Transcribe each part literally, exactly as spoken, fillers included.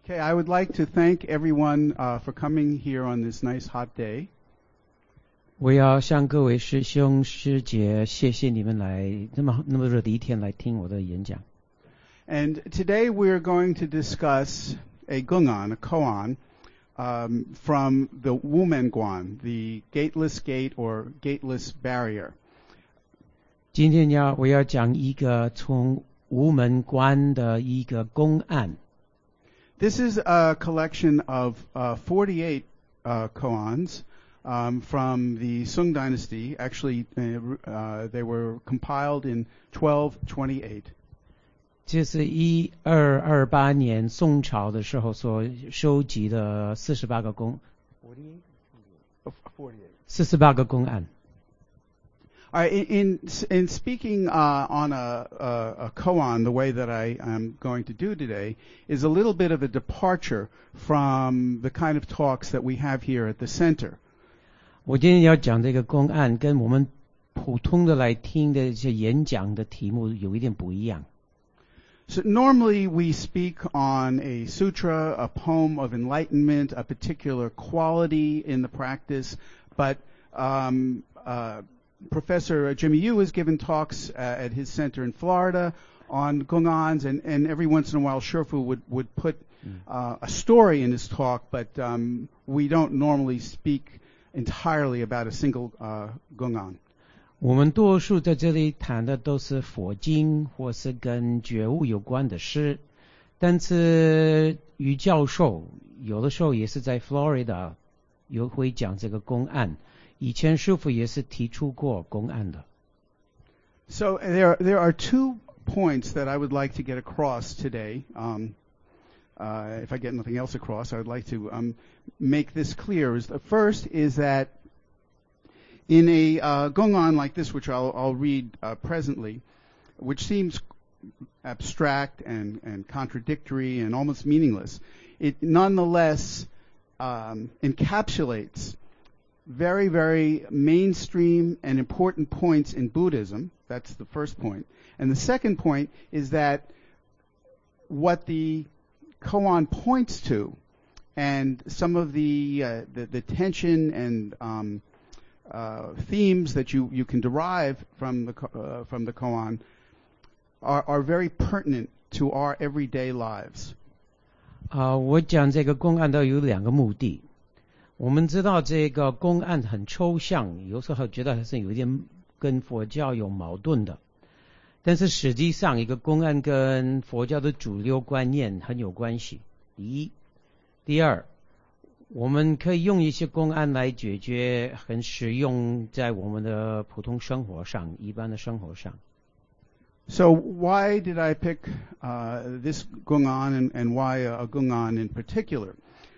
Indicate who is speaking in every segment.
Speaker 1: Okay, I would like to thank everyone uh, for coming here on this nice hot day.
Speaker 2: 我要向各位师兄师姐谢谢你们来那么那么热的一天来听我的演讲。
Speaker 1: And today we're going to discuss a gungan, a koan, um, from the Wumen Guan, the gateless gate or gateless barrier.
Speaker 2: 今天要我要讲一个从无门关的一个公案。
Speaker 1: This is a collection of uh, forty-eight uh, koans um, from the Sung Dynasty. Actually, uh, uh, they were compiled in twelve twenty-eight.
Speaker 2: 这是一二二八年宋朝的时候所收集的四十八个公，四十八个公案。
Speaker 1: All right, in, in in speaking uh, on a, a, a koan, the way that I am going to do today is a little bit of a departure from the kind of talks that we have here at the center.
Speaker 2: 我今天要讲这个公案，跟我们普通的来听的一些演讲的题目有一点不一样。
Speaker 1: So normally we speak on a sutra, a poem of enlightenment, a particular quality in the practice, but um, uh, Professor Jimmy Yu has given talks uh, at his center in Florida on gongans, and, and every once in a while Sherfu would, would put uh, a story in his talk, but um, we don't normally speak entirely about a single uh, gongan.
Speaker 2: 我们多数在这里谈的都是佛经或是跟觉悟有关的诗，但是于教授有的时候也是在 Florida 有会讲这个公案。以前师父也是提出过公案的。
Speaker 1: So there, there are two points that I would like to get across today. Um, uh, if I get nothing else across, I would like to um, make this clear. Is the first is that in a uh, gongan like this, which I'll, I'll read uh, presently, which seems abstract and, and contradictory and almost meaningless, it nonetheless um, encapsulates very, very mainstream and important points in Buddhism. That's the first point. And the second point is that what the koan points to and some of the uh, the, the tension and um, uh, themes that you, you can derive from the uh, from the koan are, are very pertinent to our everyday lives.
Speaker 2: 啊、呃，我讲这个公案都有两个目的。我们知道这个公案很抽象，有时候觉得还是有点跟佛教有矛盾的，但是实际上一个公案跟佛教的主流观念很有关系。第一，第二，我们可以用一些公案来解决很实用在我们的普通生活上，一般的生活上。
Speaker 1: So why did I pick uh, this gungan and, and why a gungan in particular?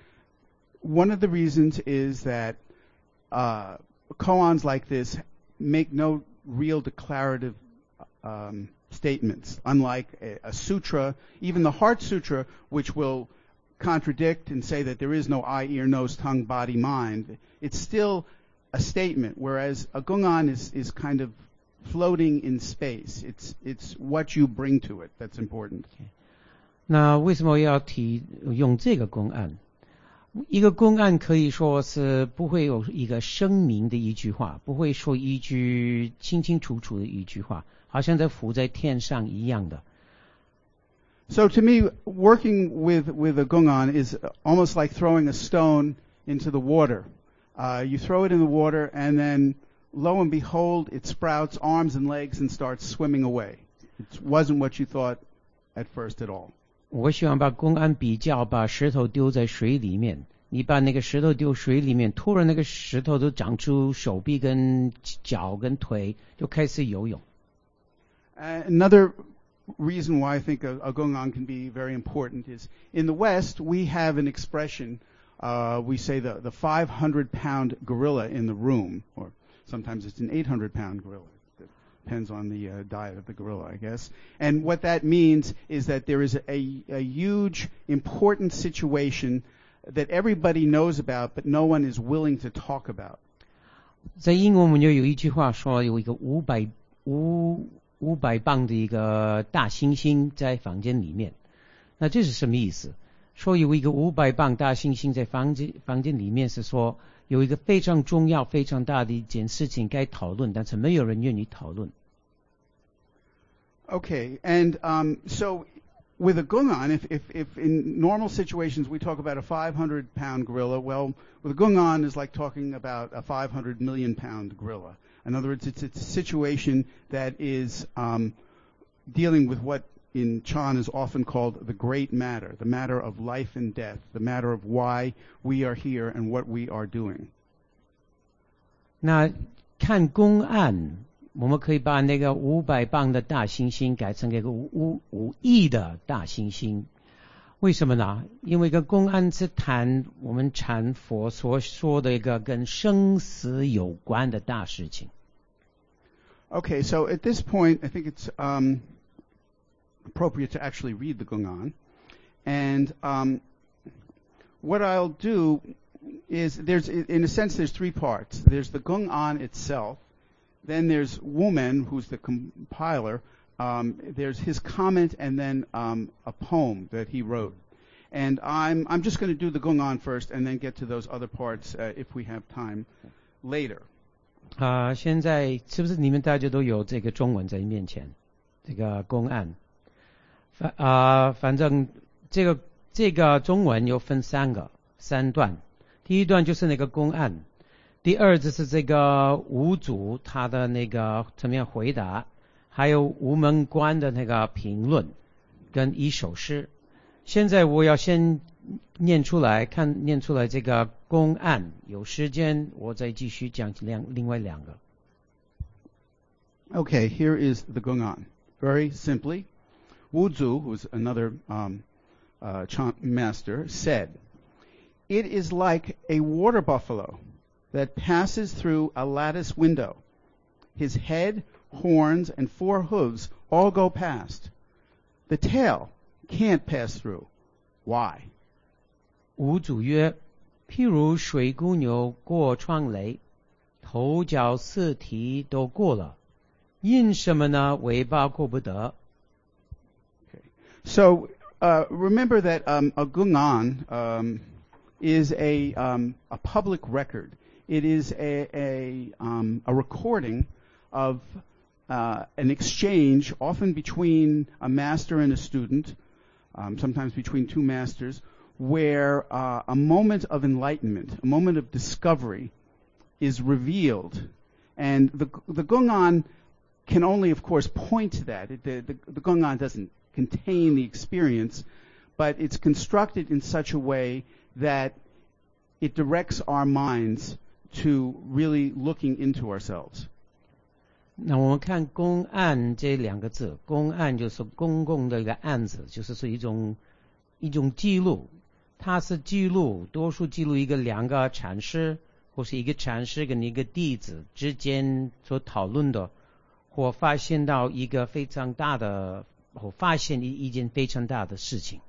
Speaker 1: One of the reasons is that uh, koans like this make no real declarative um, statements, unlike a, a sutra, even the Heart Sutra, which will contradict and say that there is no eye, ear, nose, tongue, body, mind. It's still a statement, whereas a gungan is, is kind of floating in space. It's, it's what you bring to it that's important.
Speaker 2: 那为什么要提用这个公案？一个公案可以说是不会有一个声明的一句话，不会说一句清清楚楚的一句话，好像在浮在天上一样的。
Speaker 1: So to me, working with, with a gungan is almost like throwing a stone into the water. Uh, you throw it in the water and then lo and behold, it sprouts arms and legs and starts swimming away. It wasn't what you thought at first at all.
Speaker 2: 我喜欢把公案比较把石头丢在水里面，你把那个石头丢水里面，突然那个石头都长出手臂跟脚跟腿，就开始游泳。
Speaker 1: Uh, another reason why I think a, a gungan can be very important is in the West we have an expression, uh, we say the, the five hundred pound gorilla in the room, or sometimes it's an eight hundred pound gorilla. Depends on the uh, diet of the gorilla, I guess. And what that means is that there is a, a huge, important situation that everybody knows about, but no one is willing to talk about.
Speaker 2: 在英文我们就有一句话说，有一个五百五五百磅的一个大猩猩在房间里面。那这是什么意思？ 说有一个五百磅大猩猩在房间房间里面，是说有一个非常重要、非常大的一件事情该讨论，但是没有人愿意讨论。
Speaker 1: Okay, and um, so with a gungan, if, if, if in normal situations we talk about a five hundred pound gorilla, well, with a gungan is like talking about a five hundred million pound gorilla. In other words, it's, it's a situation that is um, dealing with what in Chan is often called the great matter, the matter of life and death, the matter of why we are here and what we are doing.
Speaker 2: 那看公案，我们可以把那个五百磅的大猩猩改成一个五五亿的大猩猩。为什么呢？因为个公案是谈我们禅佛所说的一个跟生死有关的大事情。
Speaker 1: Okay, so at this point, I think it's um, appropriate to actually read the Gungan. And um, what I'll do is, there's, in a sense, there's three parts. There's the Gungan itself. Then there's Woman, who's the compiler. Um, there's his comment, and then um, a poem that he wrote. And I'm I'm just going to do the Gungan first, and then get to those other parts uh, if we have time later.
Speaker 2: 啊、呃，现在是不是你们大家都有这个中文在面前？这个公案，反啊、呃，反正这个这个中文有分三个三段。第一段就是那个公案，第二就是这个五祖他的那个怎么样回答，还有无门关的那个评论跟一首诗。现在我要先念出来，看念出来这个公案，有时间我再继续讲两另外两个。
Speaker 1: Okay, here is the Gungan. Very simply, Wu Zu, who's another um, uh, chant master, said, "It is like a water buffalo that passes through a lattice window. His head, horns, and four hooves all go past. The tail can't pass through. Why?"
Speaker 2: 五祖曰：譬如水姑牛过窗垒，头脚四蹄都过了，因什么呢？尾巴过不得。
Speaker 1: Okay. So uh, remember that um, a gungan um, is a um, a public record. It is a a, um, a recording of uh, an exchange, often between a master and a student, um, sometimes between two masters, where uh, a moment of enlightenment, a moment of discovery, is revealed, and the the gungan can only, of course, point to that. It, the, the the gungan doesn't contain the experience, but it's constructed in such a way that it directs our minds to really looking into ourselves.
Speaker 2: 那我们看公案这两个字，公案就是公共的一个案子，就是是一种一种记录。它是记录，多数记录一个两个禅师，或是一个禅师跟一个弟子之间所讨论的，或发现到一个非常大的，或发现一一件非常大的事情。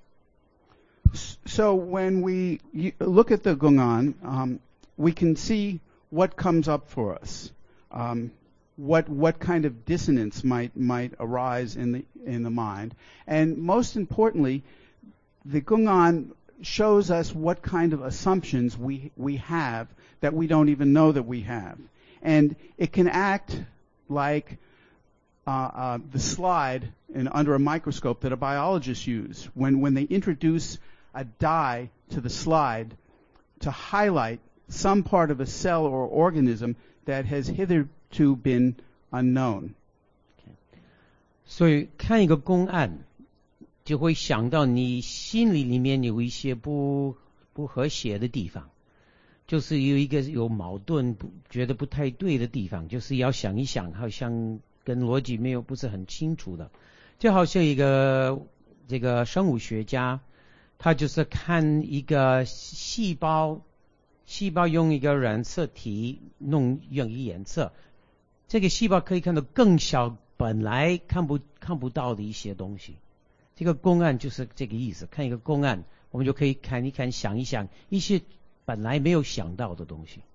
Speaker 1: So when we look at the Gungan, um, we can see what comes up for us, um, what what kind of dissonance might might arise in the in the mind, and most importantly, the Gungan shows us what kind of assumptions we we have that we don't even know that we have, and it can act like uh, uh, the slide in, under a microscope that a biologist use when when they introduce a dye to the slide to highlight some part of a cell or organism that has hitherto been unknown.
Speaker 2: 所以看一个公案，就会想到你心里里面有一些不不和谐的地方，就是有一个有矛盾，不觉得不太对的地方，就是要想一想，好像跟逻辑没有不是很清楚的，就好像一个这个生物学家，他就是看一个细胞，细胞用一个染色体弄用一个颜色，这个细胞可以看到更小，本来看不看不到的一些东西。这个公案就是这个意思，看一个公案，我们就可以看一看，想一想一些本来没有想到的东西。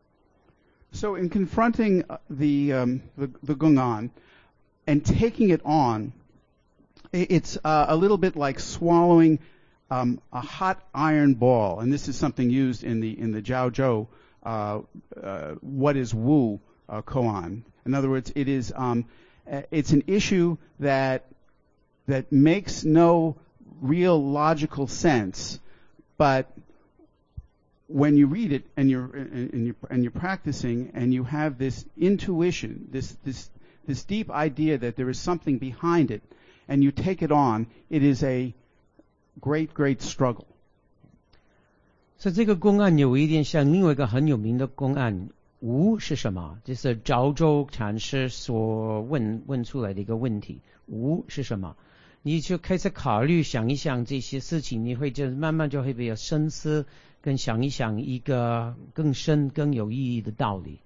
Speaker 1: So in confronting the um, the, the Gungan and taking it on, it's uh, a little bit like swallowing um, a hot iron ball, and this is something used in the in the Jiao Zhou, uh, uh, what is Wu uh, koan. In other words, it is um, it's an issue that that makes no real logical sense, but when you read it and you're and you're and you're practicing and you have this intuition, this this this deep idea that there is something behind it, and you take it on, it is a great great struggle.
Speaker 2: 所以这个公案有一点像另外一个很有名的公案，无是什么？这是赵州禅师所问问出来的一个问题，无是什么？你就开始考虑想一想这些事情，你会就慢慢就会比较深思，跟想一想一个更深更有意义的道理。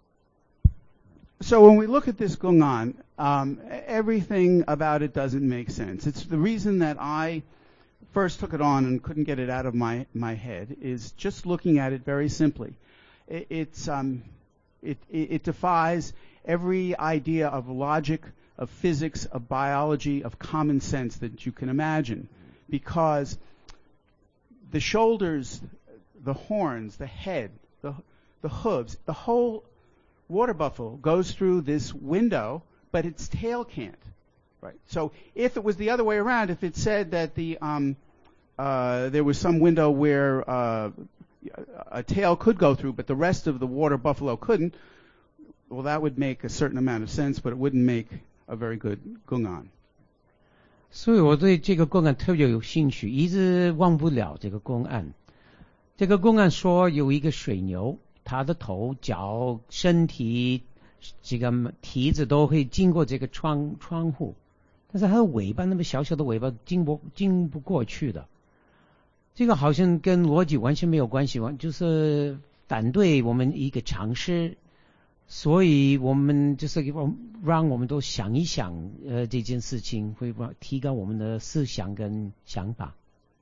Speaker 1: So when we look at this Gongan, um, everything about it doesn't make sense. It's the reason that I first took it on and couldn't get it out of my, my head is just looking at it very simply. It, it's um, it, it, it defies every idea of logic, of physics, of biology, of common sense that you can imagine, because the shoulders, the horns, the head, the the hooves, the whole water buffalo goes through this window, but its tail can't. Right. So if it was the other way around, if it said that the um, uh, there was some window where uh, a tail could go through, but the rest of the water buffalo couldn't, well, that would make a certain amount of sense, but it wouldn't make a very good gungan.
Speaker 2: 所以我对这个公案特别有兴趣，一直忘不了这个公案。这个公案说有一个水牛，它的头、脚、身体、这个蹄子都会经过这个窗窗户，但是它的尾巴那么小小的尾巴经不经不过去的。这个好像跟逻辑完全没有关系，就是反对我们一个常识。所以我们就是让我们都想一想，呃，这件事情会提高我们的思想跟想法。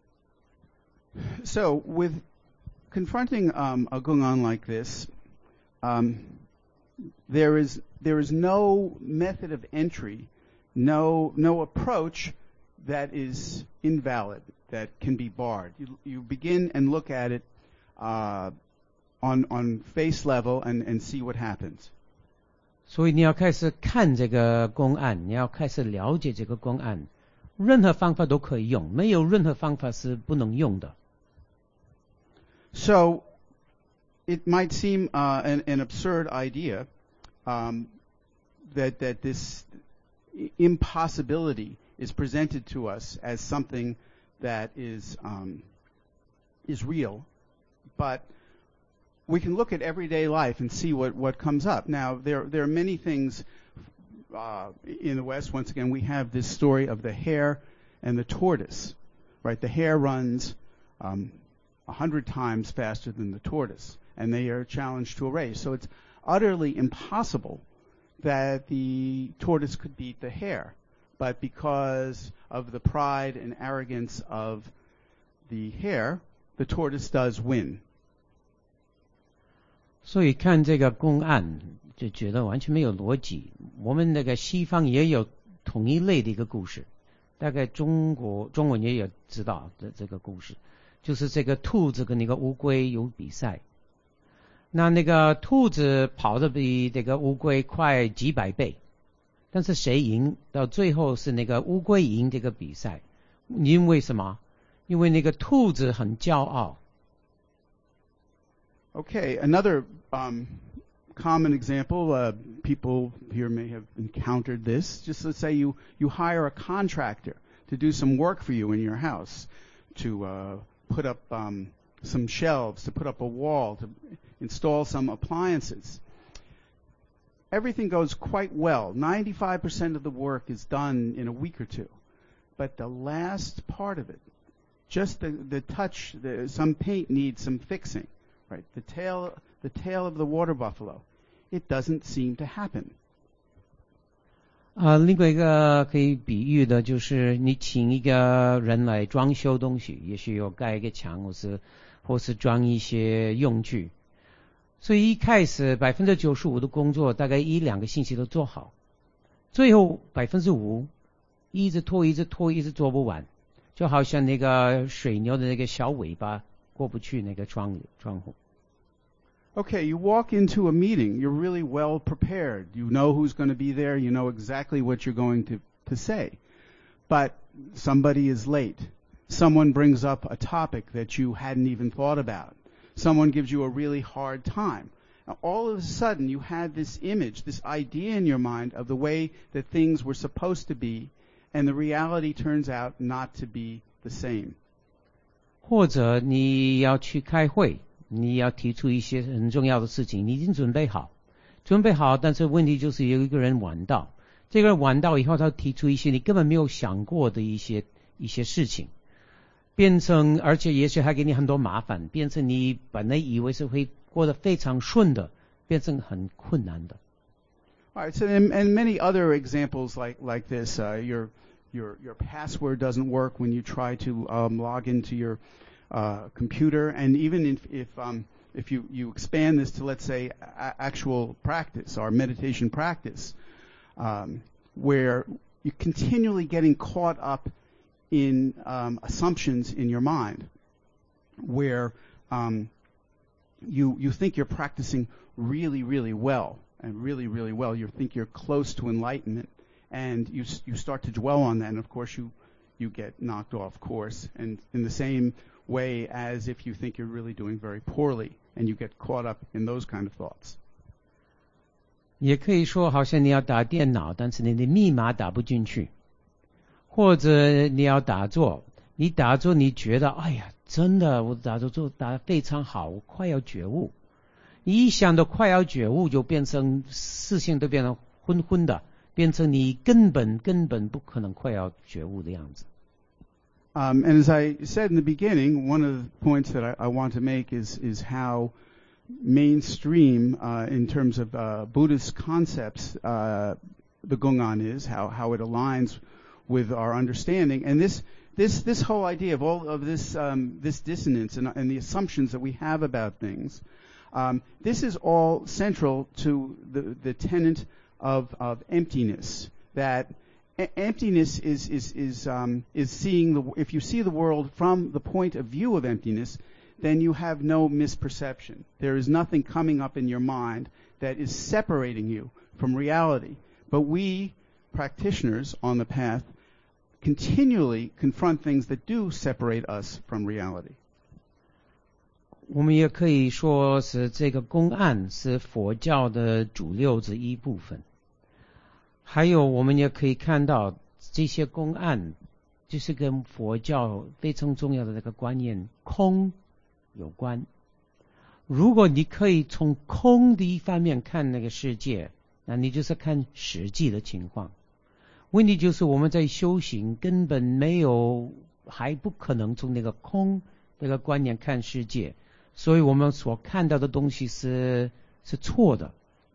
Speaker 1: So with confronting um, a gungan like this, um, there is there is no method of entry, no no approach that is invalid, that can be barred. You, you begin and look at it uh, on on face level and, and see what happens.
Speaker 2: 所以你要开始看这个公案，你要开始了解这个公案，任何方法都可以用，没有任何方法是不能用的。
Speaker 1: So it might seem uh, an, an absurd idea um, that that this impossibility is presented to us as something that is um, is real, but we can look at everyday life and see what, what comes up. Now, there there are many things uh, in the West. Once again, we have this story of the hare and the tortoise, right? The hare runs um, a hundred times faster than the tortoise, and they are challenged to a race. So it's utterly impossible that the tortoise could beat the hare. But because of the pride and arrogance of the hare, the tortoise does win.
Speaker 2: 所以看这个公案就觉得完全没有逻辑。我们那个西方也有同一类的一个故事，大概中国中文也有知道的这个故事，就是这个兔子跟那个乌龟有比赛。那那个兔子跑得比这个乌龟快几百倍，但是谁赢？到最后是那个乌龟赢这个比赛。因为什么？因为那个兔子很骄傲。
Speaker 1: Okay, another um, common example, uh, people here may have encountered this. Just let's say you, you hire a contractor to do some work for you in your house, to uh, put up um, some shelves, to put up a wall, to install some appliances. Everything goes quite well. ninety-five percent of the work is done in a week or two. But the last part of it, just the, the touch, the, some paint needs some fixing. Right, the tail, the tail of the water buffalo, it doesn't seem to happen.
Speaker 2: 啊，另外一个可以比喻的就是你请一个人来装修东西，也许要盖一个墙，或是或是装一些用具。所以一开始百分之九十五的工作大概一两个星期都做好，最后百分之五一直拖，一直拖，一直做不完， 就好像那个水牛的那个小尾巴过不去那个窗窗户。
Speaker 1: Okay, you walk into a meeting, you're really well prepared. You know who's going to be there, you know exactly what you're going to, to say. But somebody is late. Someone brings up a topic that you hadn't even thought about. Someone gives you a really hard time. Now, all of a sudden, you had this image, this idea in your mind of the way that things were supposed to be, and the reality turns out not to be the same.
Speaker 2: 或者你要去开会，你要提出一些很重要的事情，你已经准备好，准备好，但是问题就是有一个人晚到，这个人晚到以后，他提出一些你根本没有想过的一些一些事情，变成而且也许还给你很多麻烦，变成你本来以为是会过得非常顺的，变成很困难的。
Speaker 1: All right, so and, and many other examples like like this, uh, your your your password doesn't work when you try to um, log into your uh, computer, and even if if um, if you you expand this to, let's say, a- actual practice or meditation practice, um, where you're continually getting caught up in um, assumptions in your mind, where um, you you think you're practicing really really well. And really, really well, you think you're close to enlightenment, and you you start to dwell on that, and of course you you get knocked off course, and in the same way as if you think you're really doing very poorly, and you get caught up in those kind of thoughts.
Speaker 2: 也可以说，好像你要打电脑，但是你的密码打不进去，或者你要打坐，你打坐你觉得，哎呀，真的，我打坐做打得非常好，我快要觉悟。一想到快要觉悟，就变成事情都变成昏昏的，变成你根本根本不可能快要觉悟的样子。
Speaker 1: Um, and as I said in the beginning, one of the points that I, I want to make is is how mainstream, uh, in terms of uh, Buddhist concepts, uh, the Gongan is, how how it aligns with our understanding, and this this this whole idea of all of this um, this dissonance and, and the assumptions that we have about things. Um, this is all central to the, the tenet of, of emptiness. That e- emptiness is is is um, is seeing the. If you see the world from the point of view of emptiness, then you have no misperception. There is nothing coming up in your mind that is separating you from reality. But we practitioners on the path continually confront things that do separate us from reality.
Speaker 2: 我们也可以说是这个公案是佛教的主流之一部分，还有我们也可以看到这些公案就是跟佛教非常重要的那个观念空有关。如果你可以从空的一方面看那个世界，那你就是看实际的情况。问题就是我们在修行根本没有，还不可能从那个空那个观念看世界。所以我们所看到的东西是是错的。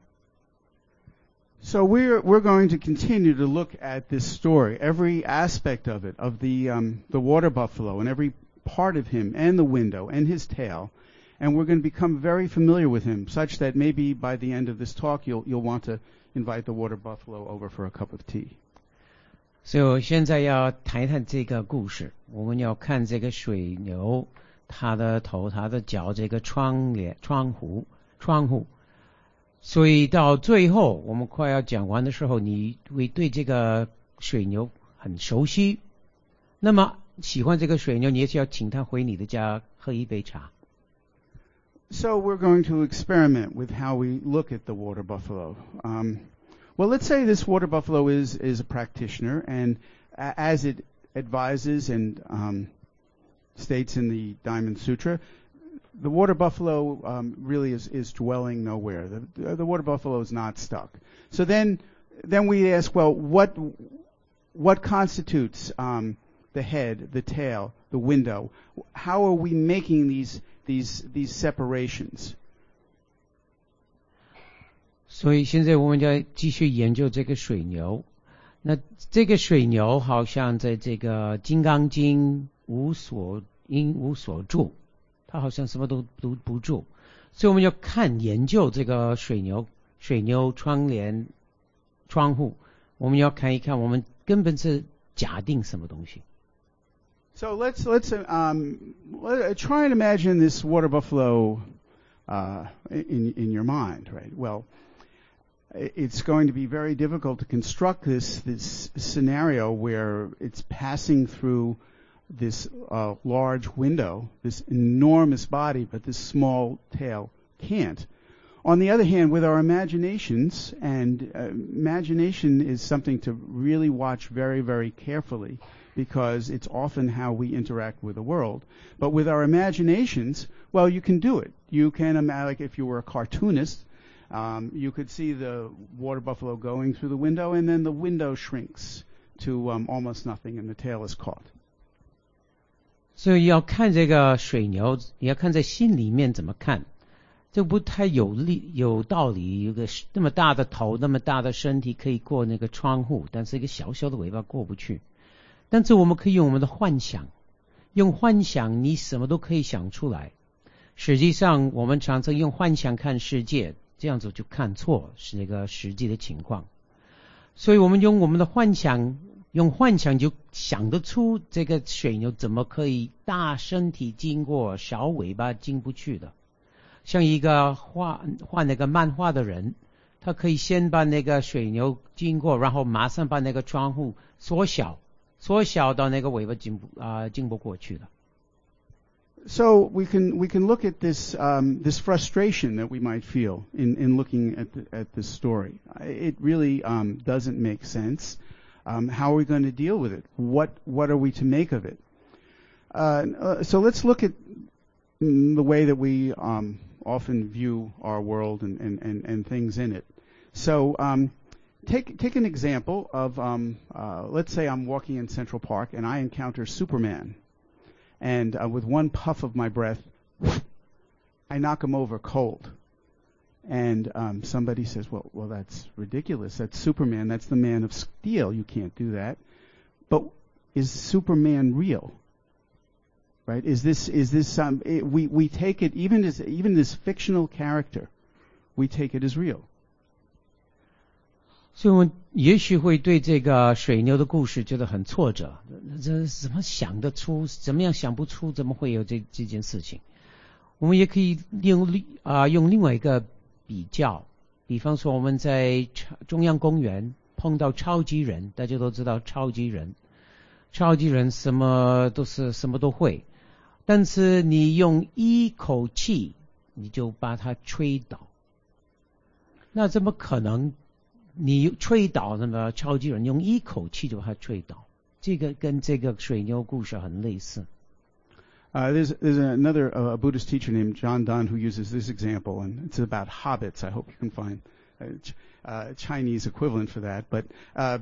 Speaker 1: So we're we're going to continue to look at this story, every aspect of it, of the um, the water buffalo, and every part of him, and the window, and his tail, and we're going to become very familiar with him, such that maybe by the end of this talk, you'll you'll want to invite the water buffalo over for a cup of tea.
Speaker 2: 所以我现在要谈一谈这个故事，我们要看这个水牛。他的头，他的脚，这个窗帘、窗户、窗户，所以到最后我们快要讲完的时候，你会对这个水牛很熟悉。那么喜欢这个水牛，你也是要请他回你的家喝一杯茶。
Speaker 1: So we're going to experiment with how we look at the water buffalo. Um, well, let's say this water buffalo is is a practitioner, and uh, as it advises and um, states in the Diamond Sutra, the water buffalo um, really is, is dwelling nowhere. The, the water buffalo is not stuck. So then, then we ask, well, what what constitutes um, the head, the tail, the window? How are we making these these these separations?
Speaker 2: 所以现在我们要继续研究这个水牛。那这个水牛好像在这个《金刚经》无所因无所住，它好像什么都都不住，所以我们要看研究这个水牛、水牛窗帘、窗户，我们要看一看，我们根本是假定什么东西。
Speaker 1: So let's let's um, let, try and imagine this water buffalo uh, in in your mind, right? Well, it's going to be very difficult to construct this this scenario where it's passing through this uh, large window, this enormous body, but this small tail can't. On the other hand, with our imaginations, and uh, imagination is something to really watch very, very carefully, because it's often how we interact with the world. But with our imaginations, well, you can do it. You can imagine, like if you were a cartoonist, um, you could see the water buffalo going through the window, and then the window shrinks to um, almost nothing, and the tail is caught.
Speaker 2: 所以要看这个水牛，也要看在心里面怎么看。这不太有理有道理，有个那么大的头，那么大的身体可以过那个窗户，但是一个小小的尾巴过不去。但是我们可以用我们的幻想，用幻想你什么都可以想出来。实际上我们常常用幻想看世界，这样子就看错是那个实际的情况。所以我们用我们的幻想，用幻想就想得出这个水牛怎么可以大身体经过，小尾巴进不去的。像一个画画那个漫画的人，他可以先把那个水牛经过，然后马上把那个窗户缩小，缩小到那个尾巴进不啊、呃、进不过去了。
Speaker 1: So we can we can look at this um, this frustration that we might feel in, in looking at the, at this story. It really um, doesn't make sense. Um, how are we going to deal with it? What what are we to make of it? Uh, uh, so let's look at the way that we um, often view our world and, and, and, and things in it. So um, take take an example of um, uh, let's say I'm walking in Central Park and I encounter Superman, and uh, with one puff of my breath, I knock him over cold. And um, somebody says, "Well, well, that's ridiculous. That's Superman. That's the Man of Steel. You can't do that." But is Superman real? Right? Is this is this um, it, we we take it even as even this fictional character, we take it as real.
Speaker 2: 所以我们也许会对这个水牛的故事觉得很挫折，这怎么想得出？怎么样想不出？怎么会有这这件事情？我们也可以用啊、呃、用另外一个比较，比方说我们在中央公园碰到超级人，大家都知道超级人，超级人什么都是什么都会。但是你用一口气你就把它吹倒，那怎么可能？你吹倒那么超级人用一口气就把它吹倒，这个跟这个水牛故事很类似。
Speaker 1: Uh, there's there's another uh, Buddhist teacher named John Donne who uses this example, and it's about hobbits. I hope you can find a ch- uh, Chinese equivalent for that. But uh,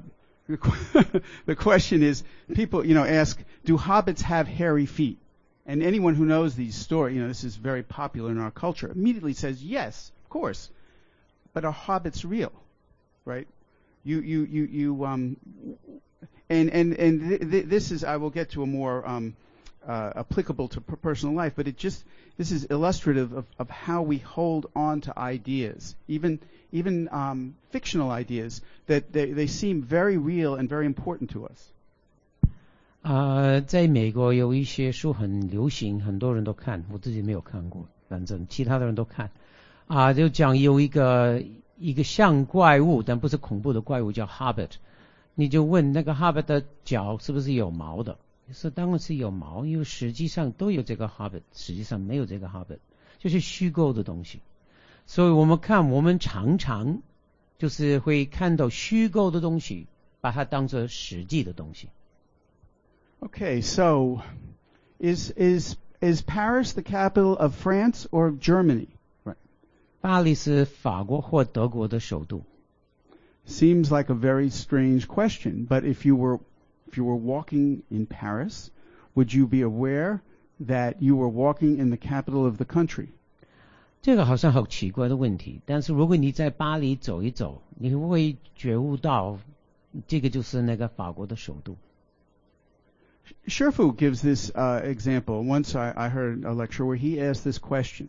Speaker 1: the question is, people you know ask, do hobbits have hairy feet? And anyone who knows these stories, you know, this is very popular in our culture, immediately says, yes, of course. But are hobbits real? Right? You, you, you, you, um, and, and, and th- th- this is, I will get to a more, um, uh, applicable to per- personal life, but it just, this is illustrative of, of how we hold on to ideas, even, even, um, fictional ideas, that they, they seem very real and very important to us.
Speaker 2: 呃，在美国有一些书很流行，很多人都看，我自己没有看过，反正其他的人都看。啊、呃，就讲有一个一个像怪物，但不是恐怖的怪物，叫 Hobbit。你就问那个 Hobbit 的脚是不是有毛的？是当然是有毛，因为实际上都有这个 Hobbit， 实际上没有这个 Hobbit， 就是虚构的东西。所以我们看，我们常常就是会看到虚构的东西，把它当作实际的东西。
Speaker 1: Okay, so is is is Paris the capital of France or Germany? Right.
Speaker 2: 巴黎是法国或德国的首都。
Speaker 1: Seems like a very strange question, but if you were if you were walking in Paris, would you be aware that you were walking in the capital of the country?
Speaker 2: 这个好像好奇怪的问题，但是如果你在巴黎走一走，你会觉悟到这个就是那个法国的首都。
Speaker 1: Sherfu gives this uh, example. Once I, I heard a lecture where he asked this question.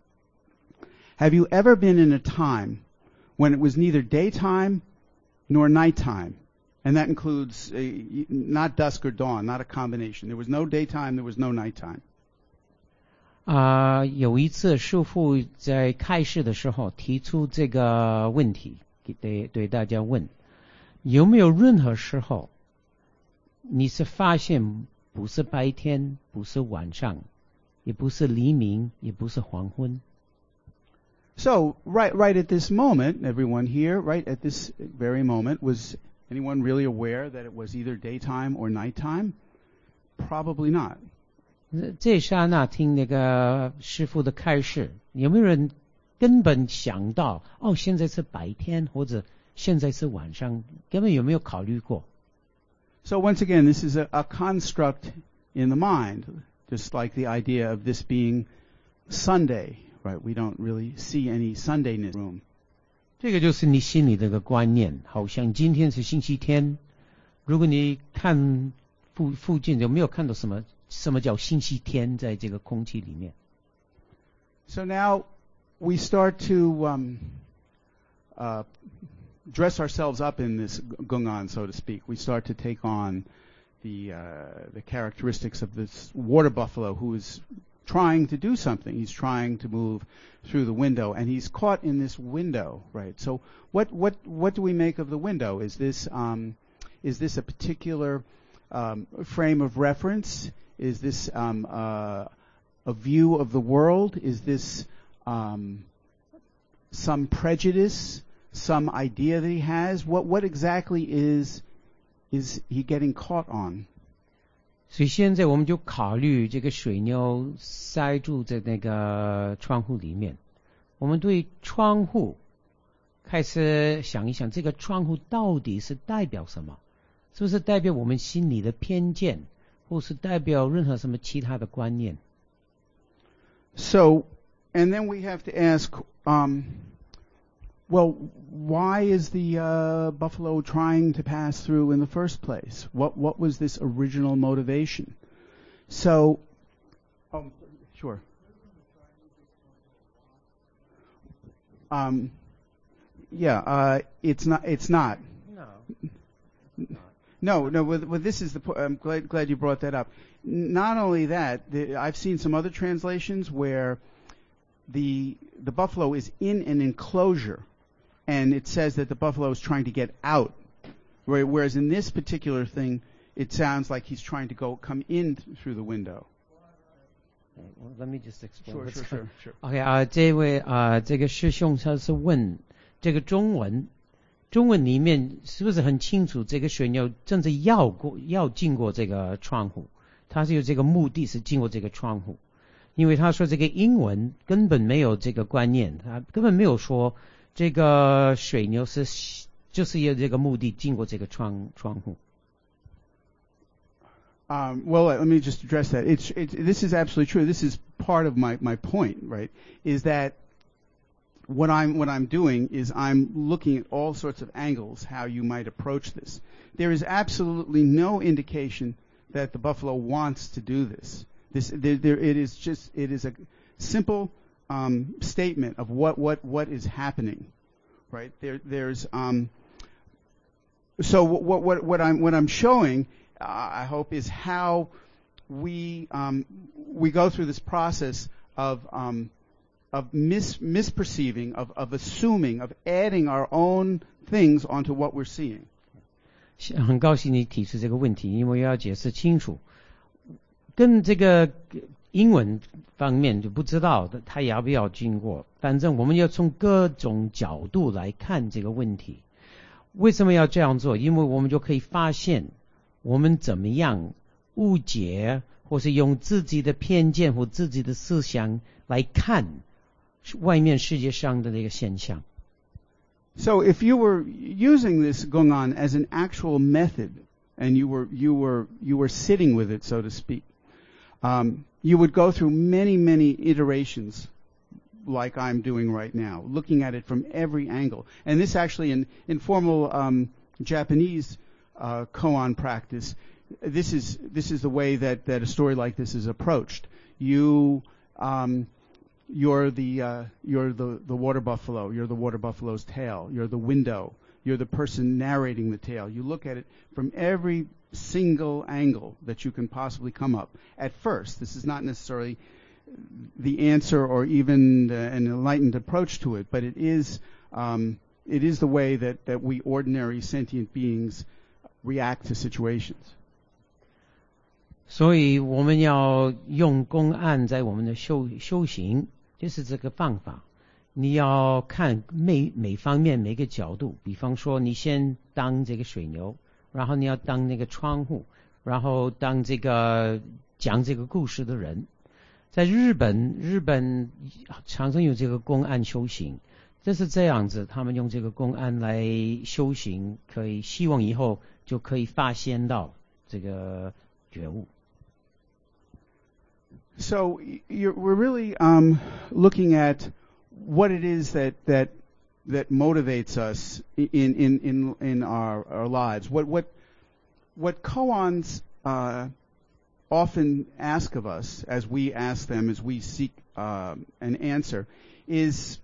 Speaker 1: Have you ever been in a time when it was neither daytime nor nighttime, And that includes a, not dusk or dawn, not a combination. There was no daytime, there was no nighttime.
Speaker 2: 啊、呃，有一次师父在开示的时候提出这个问题，给对对大家问，有没有任何时候你是发现不是白天，不是晚上，也不是黎明，也不是黄昏？
Speaker 1: So right, right at this moment, everyone here, right at this very moment, was anyone really aware that it was either daytime or nighttime? Probably not.
Speaker 2: 这刹那听那个师父的开示，有没有人根本想到哦，现在是白天或者现在是晚上？根本有没有考虑过？
Speaker 1: So once again, this is a, a construct in the mind, just like the idea of this being Sunday, right? We don't really see any Sundayness in the room.
Speaker 2: 这个就是你心里的一个观念，好像今天是星期天。如果你看附附近有没有看到什么？什么叫星期天在这个空气里面？
Speaker 1: So now we start to um, uh, dress ourselves up in this gungan, so to speak. We start to take on the uh, the characteristics of this water buffalo who is trying to do something. He's trying to move through the window, and he's caught in this window, right? So what what what do we make of the window? Is this um, is this a particular um, frame of reference? Is this um, uh, a view of the world? Is this um, some prejudice, some idea that he has? What what exactly is is he getting caught on?
Speaker 2: 所以现在我们就考虑这个水牛塞住在那个窗户里面，我们对窗户开始想一想，这个窗户到底是代表什么？是不是代表我们心里的偏见？或是代表任何什么其他的观念。
Speaker 1: So, and then we have to ask, um, well, why is the uh, buffalo trying to pass through in the first place? What what was this original motivation? So, um, sure. Um, yeah, uh, it's not. It's not.
Speaker 2: No.
Speaker 1: No, no. Well, well, this is the. I'm glad glad you brought that up. Not only that, the, I've seen some other translations where the the buffalo is in an enclosure, and it says that the buffalo is trying to get out. Right, whereas in this particular thing, it sounds like he's trying to go come in th- through the window.
Speaker 2: Well, let me just explain.
Speaker 1: Sure, sure, sure, sure.
Speaker 2: OK 啊、呃，这位啊、呃，这个师兄他是问这个中文。中文里面是不是很清楚？这个水牛真正要过要经过这个窗户，它是有这个目的是经过这个窗户，因为他说这个英文根本没有这个观念，他根本没有说这个水牛是就是有这个目的经过这个窗窗户。
Speaker 1: Um, well, let me just address that. It's, it's this is absolutely true. This is part of my, my point, right? Is that What I'm what I'm doing is I'm looking at all sorts of angles how you might approach this. There is absolutely no indication that the buffalo wants to do this. This there, there it is just it is a simple um, statement of what, what, what is happening, right? There there's um, so what what what I'm what I'm showing uh, I hope is how we um, we go through this process of um, of mis- misperceiving, of, of assuming, of adding our own things onto what we're seeing.
Speaker 2: 很高兴你提出这个问题，因为要解释清楚，跟这个英文方面就不知道他要不要经过，反正我们要从各种角度来看这个问题。为什么要这样做？因为我们就可以发现我们怎么样误解，或是用自己的偏见或自己的思想来看外面世界上的那个现象。
Speaker 1: So if you were using this gungan as an actual method, and you were you were you were sitting with it, so to speak, um, you would go through many many iterations, like I'm doing right now, looking at it from every angle. And this actually, in in formal um, Japanese uh, koan practice, this is this is the way that that a story like this is approached. You um, You're the uh, you're the, the water buffalo. You're the water buffalo's tail. You're the window. you're the person narrating the tale. You look at it from every single angle that you can possibly come up. At first, this is not necessarily the answer or even uh, an enlightened approach to it, but it is um, it is the way that, that we ordinary sentient beings react to situations.
Speaker 2: 所以我们要用公案在我们的修修行，就是这个方法。你要看每每方面每个角度，比方说你先当这个水牛，然后你要当那个窗户，然后当这个讲这个故事的人。在日本，日本常常有这个公案修行，就是这样子，他们用这个公案来修行，可以希望以后就可以发现到这个觉悟。
Speaker 1: So you're, we're really um, looking at what it is that that that motivates us in in in in our, our lives. What what what koans uh, often ask of us, as we ask them, as we seek uh, an answer, is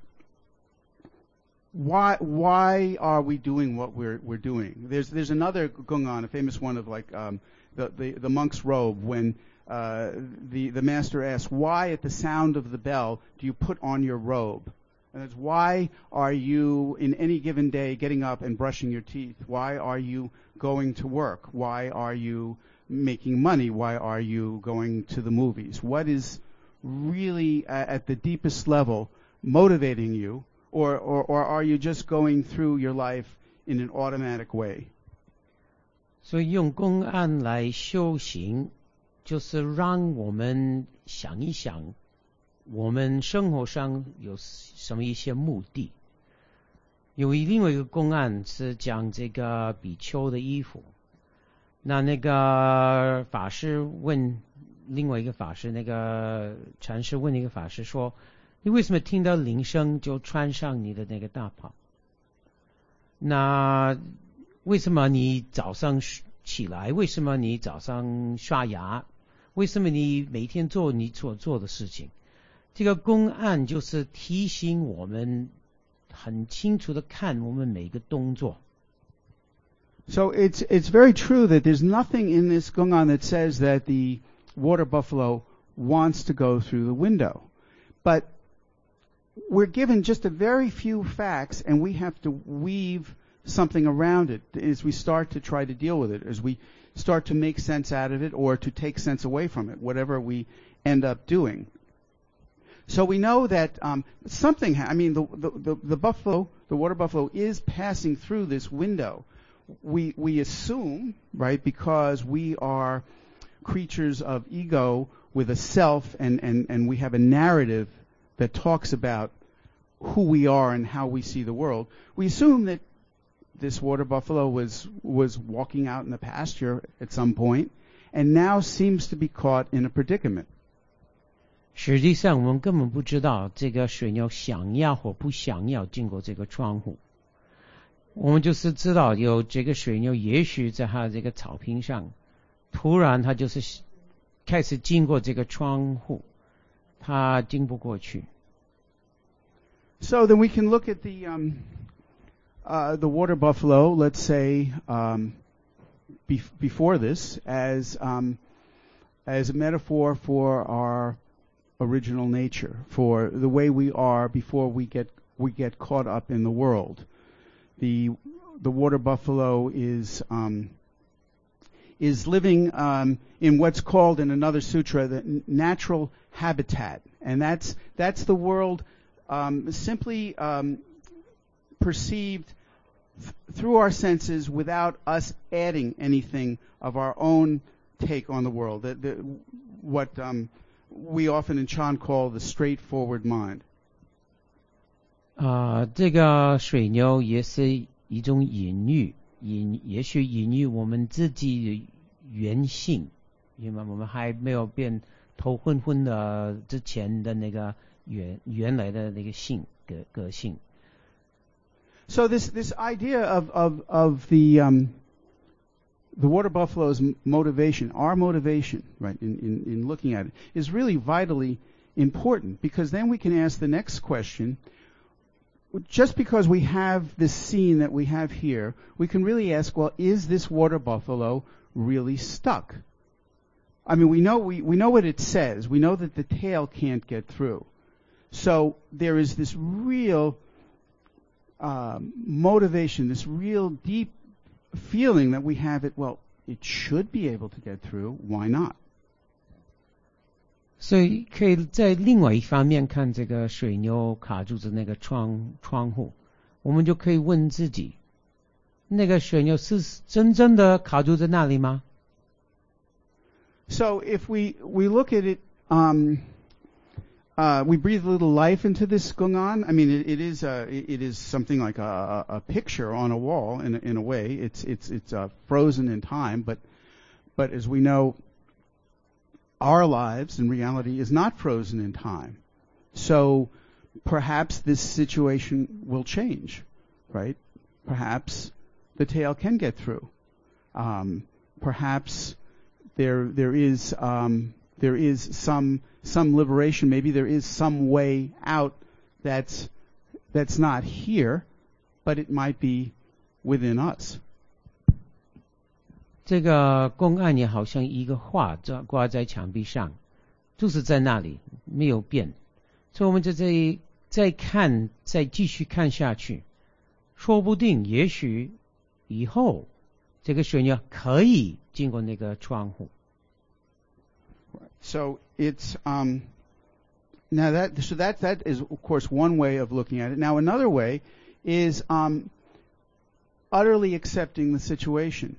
Speaker 1: why why are we doing what we're we're doing? There's there's another gungan, a famous one of like um, the, the the monk's robe, when uh, the the master asks, why at the sound of the bell do you put on your robe? And it's why are you in any given day getting up and brushing your teeth? Why are you going to work? Why are you making money? Why are you going to the movies? What is really uh, at the deepest level motivating you? Or, or, or are you just going through your life in an automatic way?
Speaker 2: 所以用公案来修行，就是让我们想一想，我们生活上有什么一些目的。有另外一个公案是讲这个比丘的衣服。那那个法师问另外一个法师，那个禅师问那个法师说，你为什么听到铃声就穿上你的那个大袍？那为什么你早上起来？为什么你早上刷牙？为什么你每天做你所做的事情？这个公案就是提醒我们很清楚的看我们每个动作。
Speaker 1: So it's it's very true that there's nothing in this gungan that says that the water buffalo wants to go through the window, but we're given just a very few facts, and we have to weave something around it as we start to try to deal with it, as we start to make sense out of it or to take sense away from it, whatever we end up doing. So we know that um, something, ha- I mean, the, the, the, the buffalo, the water buffalo is passing through this window. We, we assume, right, because we are creatures of ego with a self, and, and, and we have a narrative that talks about who we are and how we see the world. We assume that this water buffalo was was walking out in the pasture at some point, and now seems to be caught in a predicament.
Speaker 2: 实际上，我们根本不知道这个水牛想要或不想要经过这个窗户。我们就是知道有这个水牛，也许在它这个草坪上，突然它就是开始经过这个窗户，它经不过去。
Speaker 1: So then we can look at the um, uh, the water buffalo, let's say, um, bef- before this, as um, as a metaphor for our original nature, for the way we are before we get we get caught up in the world. The the water buffalo is um, is living um, in what's called in another sutra the n- natural habitat, and that's that's the world um, simply um, perceived th- through our senses without us adding anything of our own take on the world. The, the, what um, we often in Chan call the straightforward mind.
Speaker 2: 啊、呃，这个水牛也是一种隐喻，隐也许隐喻我们自己的原性，因为我们还没有变头昏昏的之前的那个原原来的那个性个个性。
Speaker 1: So this this idea of of of the um, the water buffalo's motivation, our motivation, right, in, in, in looking at it, is really vitally important, because then we can ask the next question: just because we have this scene that we have here, we can really ask, well, is this water buffalo really stuck? I mean, we know we, we know what it says. We know that the tail can't get through. So there is this real um, motivation, this real deep feeling that we have it, well, it should be able to get through. Why not?
Speaker 2: 所以可以在另外一方面看这个水牛卡住的那个窗窗户，我们就可以问自己，那个水牛是真正的卡住在那里吗？
Speaker 1: So if we, we look at it, um, uh, we breathe a little life into this gungan. I mean, it, it is a, it is something like a, a picture on a wall in a, in a way. It's it's it's uh, frozen in time, but but as we know, our lives in reality is not frozen in time. So perhaps this situation will change, right? Perhaps the tail can get through. Um, perhaps there there is um, there is some some liberation. Maybe there is some way out that's that's not here, but it might be within us.
Speaker 2: 这个公案也好像一个画挂在墙壁上，就是在那里没有变，所以我们就在再看，再继续看下去，说不定也许以后这个水牛可以经过那个窗户。
Speaker 1: So it's um, now that so that that is of course one way of looking at it. Now another way is um, utterly accepting the situation.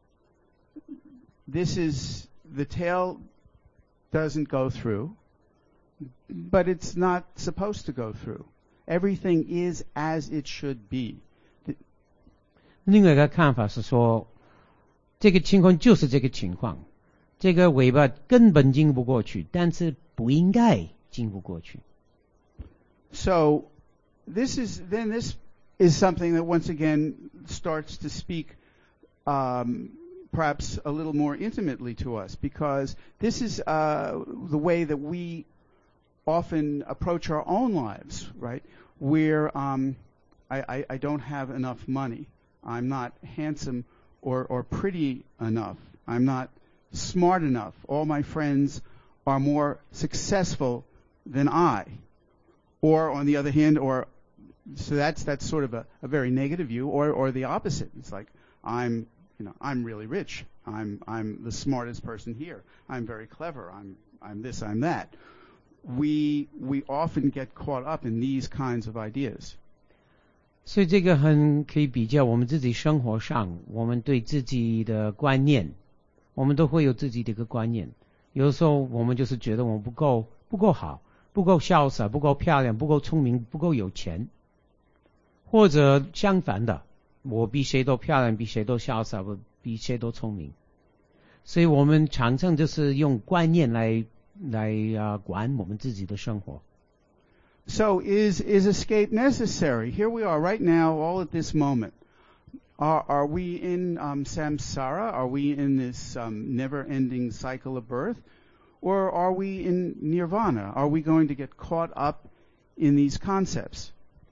Speaker 1: This is the tail doesn't go through, but it's not supposed to go through. Everything is as it should be.
Speaker 2: 另外一个看法是说，这个情况就是这个情况。 这个尾巴根本经不过去，但是不应该经不过去。
Speaker 1: So this is then this is something that once again starts to speak um, perhaps a little more intimately to us, because this is uh, the way that we often approach our own lives, right? Where um, I, I, I don't have enough money, I'm not handsome or, or pretty enough, I'm not smart enough. All my friends are more successful than I. Or on the other hand, or so that's that's sort of a, a very negative view, or or the opposite. It's like I'm you know I'm really rich. I'm I'm the smartest person here. I'm very clever. I'm I'm this. I'm that. We we often get caught up in these kinds of ideas.
Speaker 2: 所以这个很可以比较我们自己生活上，我们对自己的观念。 我们都会有自己的一个观念，有的时候我们就是觉得我们不够不够好，不够潇洒，不够漂亮，不够聪明，不够有钱，或者相反的，我比谁都漂亮，比谁都潇洒，我比谁都聪明，所以我们常常就是用观念来来啊管我们自己的生活。
Speaker 1: So is is escape necessary? Here we are right now, all at this moment. Are, are we in um, samsara? Are we in this um, never-ending cycle of birth? Or are we in nirvana? Are we going to get caught up in these concepts?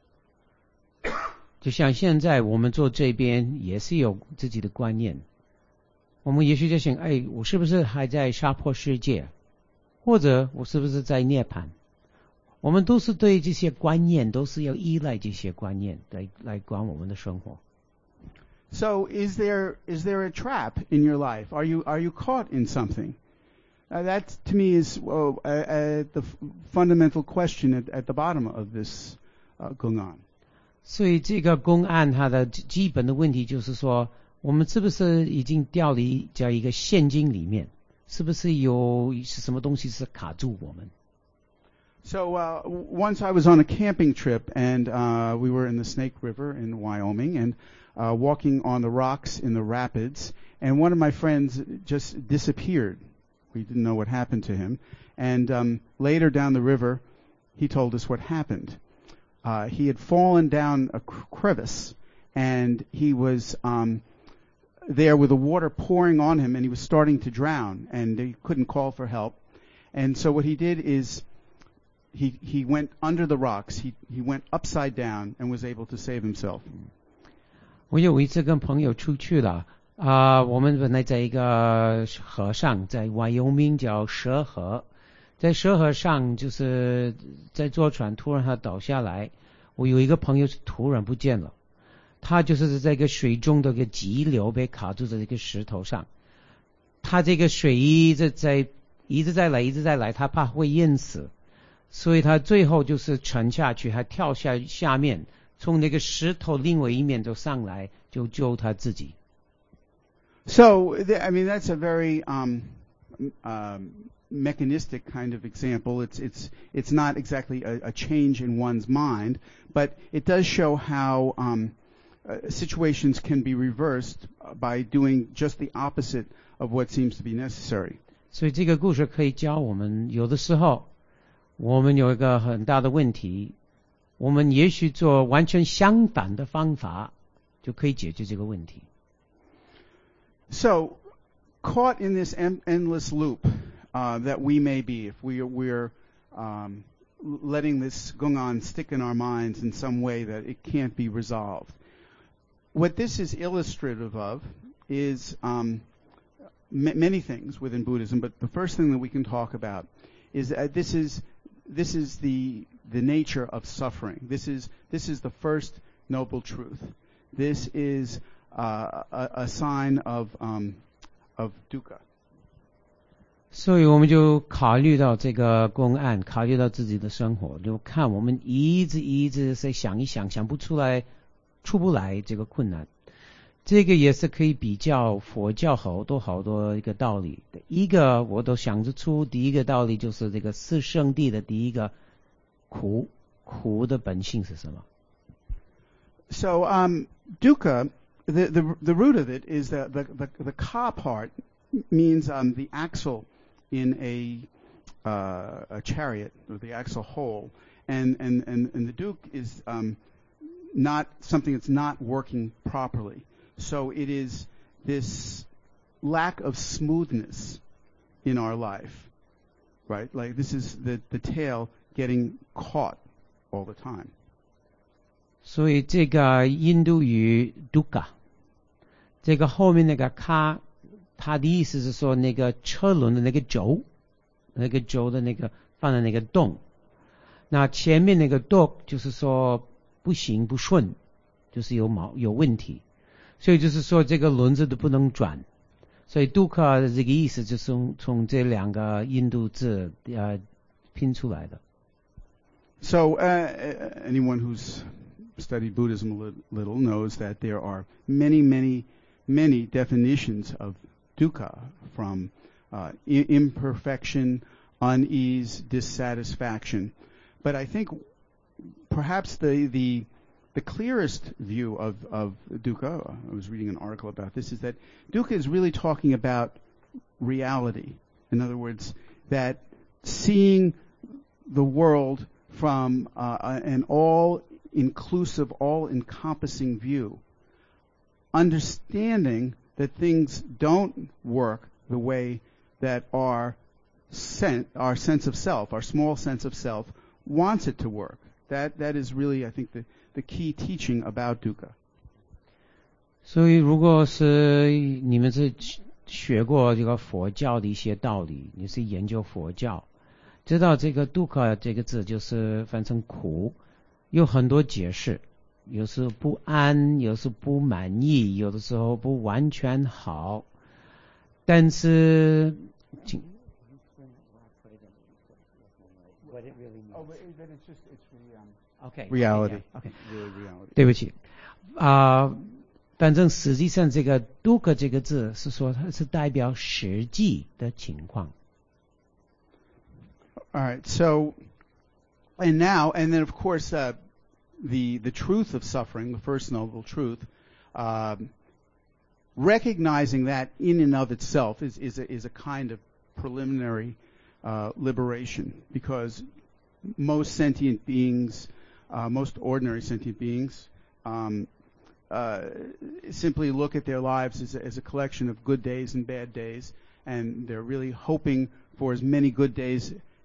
Speaker 2: 就像现在我们做这边也是有自己的观念，我们也许在想，哎，我是不是还在娑婆世界，或者我是不是在涅槃？我们都是对这些观念，都是要依赖这些观念来来管我们的生活。
Speaker 1: So is there is there a trap in your life? Are you are you caught in something? Uh, that to me is uh, uh, the f- fundamental question at, at the bottom of this uh, gungan.
Speaker 2: 所以这个公案它的基本的问题就是说，我们是不是已经掉离在一个陷阱里面？是不是有什么东西是卡住我们？
Speaker 1: So uh, once I was on a camping trip, and uh, we were in the Snake River in Wyoming, and uh, walking on the rocks in the rapids, and one of my friends just disappeared. We didn't know what happened to him. And um, later down the river, he told us what happened. Uh, he had fallen down a crevice, and he was um, there with the water pouring on him, and he was starting to drown, and he couldn't call for help. And so what he did is he he went under the rocks. He he went upside down and was able to save himself.
Speaker 2: 我有一次跟朋友出去了啊、呃，我们本来在一个河上，在 Wyoming 叫蛇河，在蛇河上就是在坐船，突然他倒下来。我有一个朋友是突然不见了，他就是在一个水中的一个急流被卡住在这个石头上，他这个水一直在一直在来一直在来，他怕会淹死，所以他最后就是沉下去，他跳下下面，从那个石头另外一面就上来，就救他自己。
Speaker 1: So, I mean, that's a very um, um, mechanistic kind of example. It's it's it's not exactly a, a change in one's mind, but it does show how um, uh, situations can be reversed by doing just the opposite of what seems to be necessary.
Speaker 2: 所以这个故事可以教我们，有的时候我们有一个很大的问题，我们也许做完全相反的方法，就可以解决这个问题。
Speaker 1: So, caught in this em- endless loop uh, that we may be, if we, we're um, letting this gungan stick in our minds in some way that it can't be resolved. What this is illustrative of is um, m- many things within Buddhism, but the first thing that we can talk about is that this is this is the the nature of suffering. This is this is the first noble truth. This is Uh, a, a sign of um, of dukkha.
Speaker 2: 所以我们就考虑到这个公案，考虑到自己的生活，就看我们一直一直在想一想，想不出来，出不来这个困难。这个也是可以比较佛教好多好多一个道理。一个我都想得出，第一个道理就是这个四圣谛的第一个苦，苦的本性是什么？
Speaker 1: So um, dukkha. The, the the root of it is that the, the the ka part means um, the axle in a uh, a chariot, or the axle hole, and and and, and the duk is um, not something that's not working properly. So it is this lack of smoothness in our life, right? Like this is the the tail getting caught all the time.
Speaker 2: 所以这个印度语 dukkha， 这个后面那个卡，它的意思是说那个车轮的那个轴，那个轴的那个放在那个洞，那前面那个 dok 就是说不行不顺，就是有毛有问题，所以就是说这个轮子都不能转，所以 dukkha 的这个意思就是从从这两个印度字呃拼出来的。
Speaker 1: So uh, anyone who's studied Buddhism a little knows that there are many, many, many definitions of dukkha, from uh, I- imperfection, unease, dissatisfaction. But I think perhaps the the the clearest view of, of dukkha, I was reading an article about this, is that dukkha is really talking about reality. In other words, that seeing the world from uh, an all inclusive, all-encompassing view, understanding that things don't work the way that our sen- our sense of self, our small sense of self, wants it to work. That that is really, I think, the, the key teaching about dukkha.
Speaker 2: 所以，如果是你们是学过这个佛教的一些道理，你是研究佛教，知道这个 dukkha 这个字就是翻成苦。有很多解释，有时候不安，有时候不满意，有的时候不完全好，但是请 what it really means.
Speaker 1: Oh, but then it's just it's the um,
Speaker 2: Okay.
Speaker 1: reality.
Speaker 2: Okay.
Speaker 1: Really reality.
Speaker 2: 对不起啊、呃，反正实际上这个 dukkha 这个字是说它是代表实际的情况。
Speaker 1: All right. So. And now, and then of course, uh, the the truth of suffering, the first noble truth, um, recognizing that in and of itself is is a, is a kind of preliminary uh, liberation, because most sentient beings, uh, most ordinary sentient beings, um, uh, simply look at their lives as a, as a collection of good days and bad days, and they're really hoping for as many good days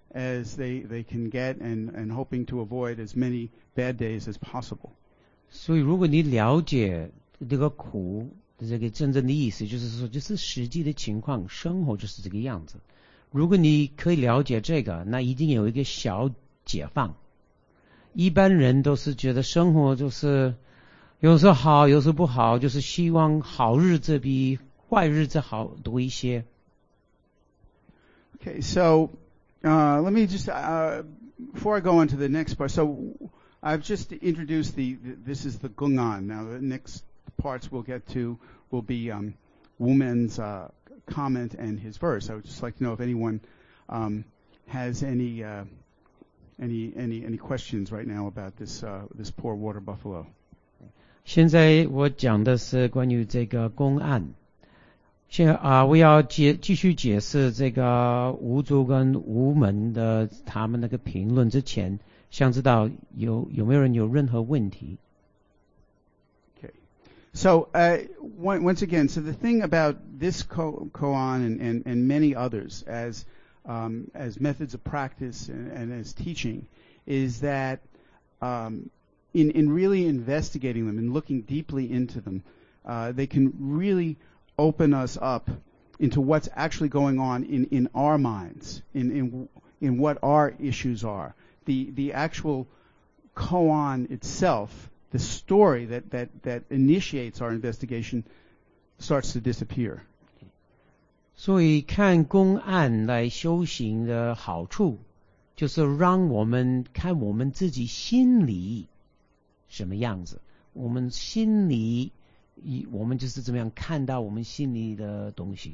Speaker 1: as they, they can get and, and hoping to avoid as many bad days as possible.
Speaker 2: 所以，如果你了解这个苦的这个真正的意思，就是说，就是实际的情况，生活就是这个样子。如果你可以了解这个，那一定有一个小解放。一般人都是觉得生活就是有时候好，有时候不好，就是希望好日子比坏日子好多一些。
Speaker 1: Okay, so uh, let me just uh, before I go on to the next part. So I've just introduced the, the this is the Gungan. Now the next parts we'll get to will be um, Wumen's uh, comment and his verse. I would just like to know if anyone um, has any uh, any any any questions right now about this uh, this poor water buffalo.
Speaker 2: 现在我讲的是关于这个公案。现在啊，我要解继续解释这个吴族跟吴门的他们那个评论之前，想知道有有没有人有任何问题？
Speaker 1: Okay, so uh, one, once again, so the thing about this ko- koan and, and, and many others as um, as methods of practice and, and as teaching is that um, in in really investigating them and looking deeply into them, uh, they can really open us up into what's actually going on in, in our minds, in, in in what our issues are. The the actual koan itself, the story that, that, that initiates our investigation, starts to disappear.
Speaker 2: 所以看公案来修行的好处，就是让我们看我们自己心里什么样子，我们心里。我们就是怎么样看到我们心里的东西。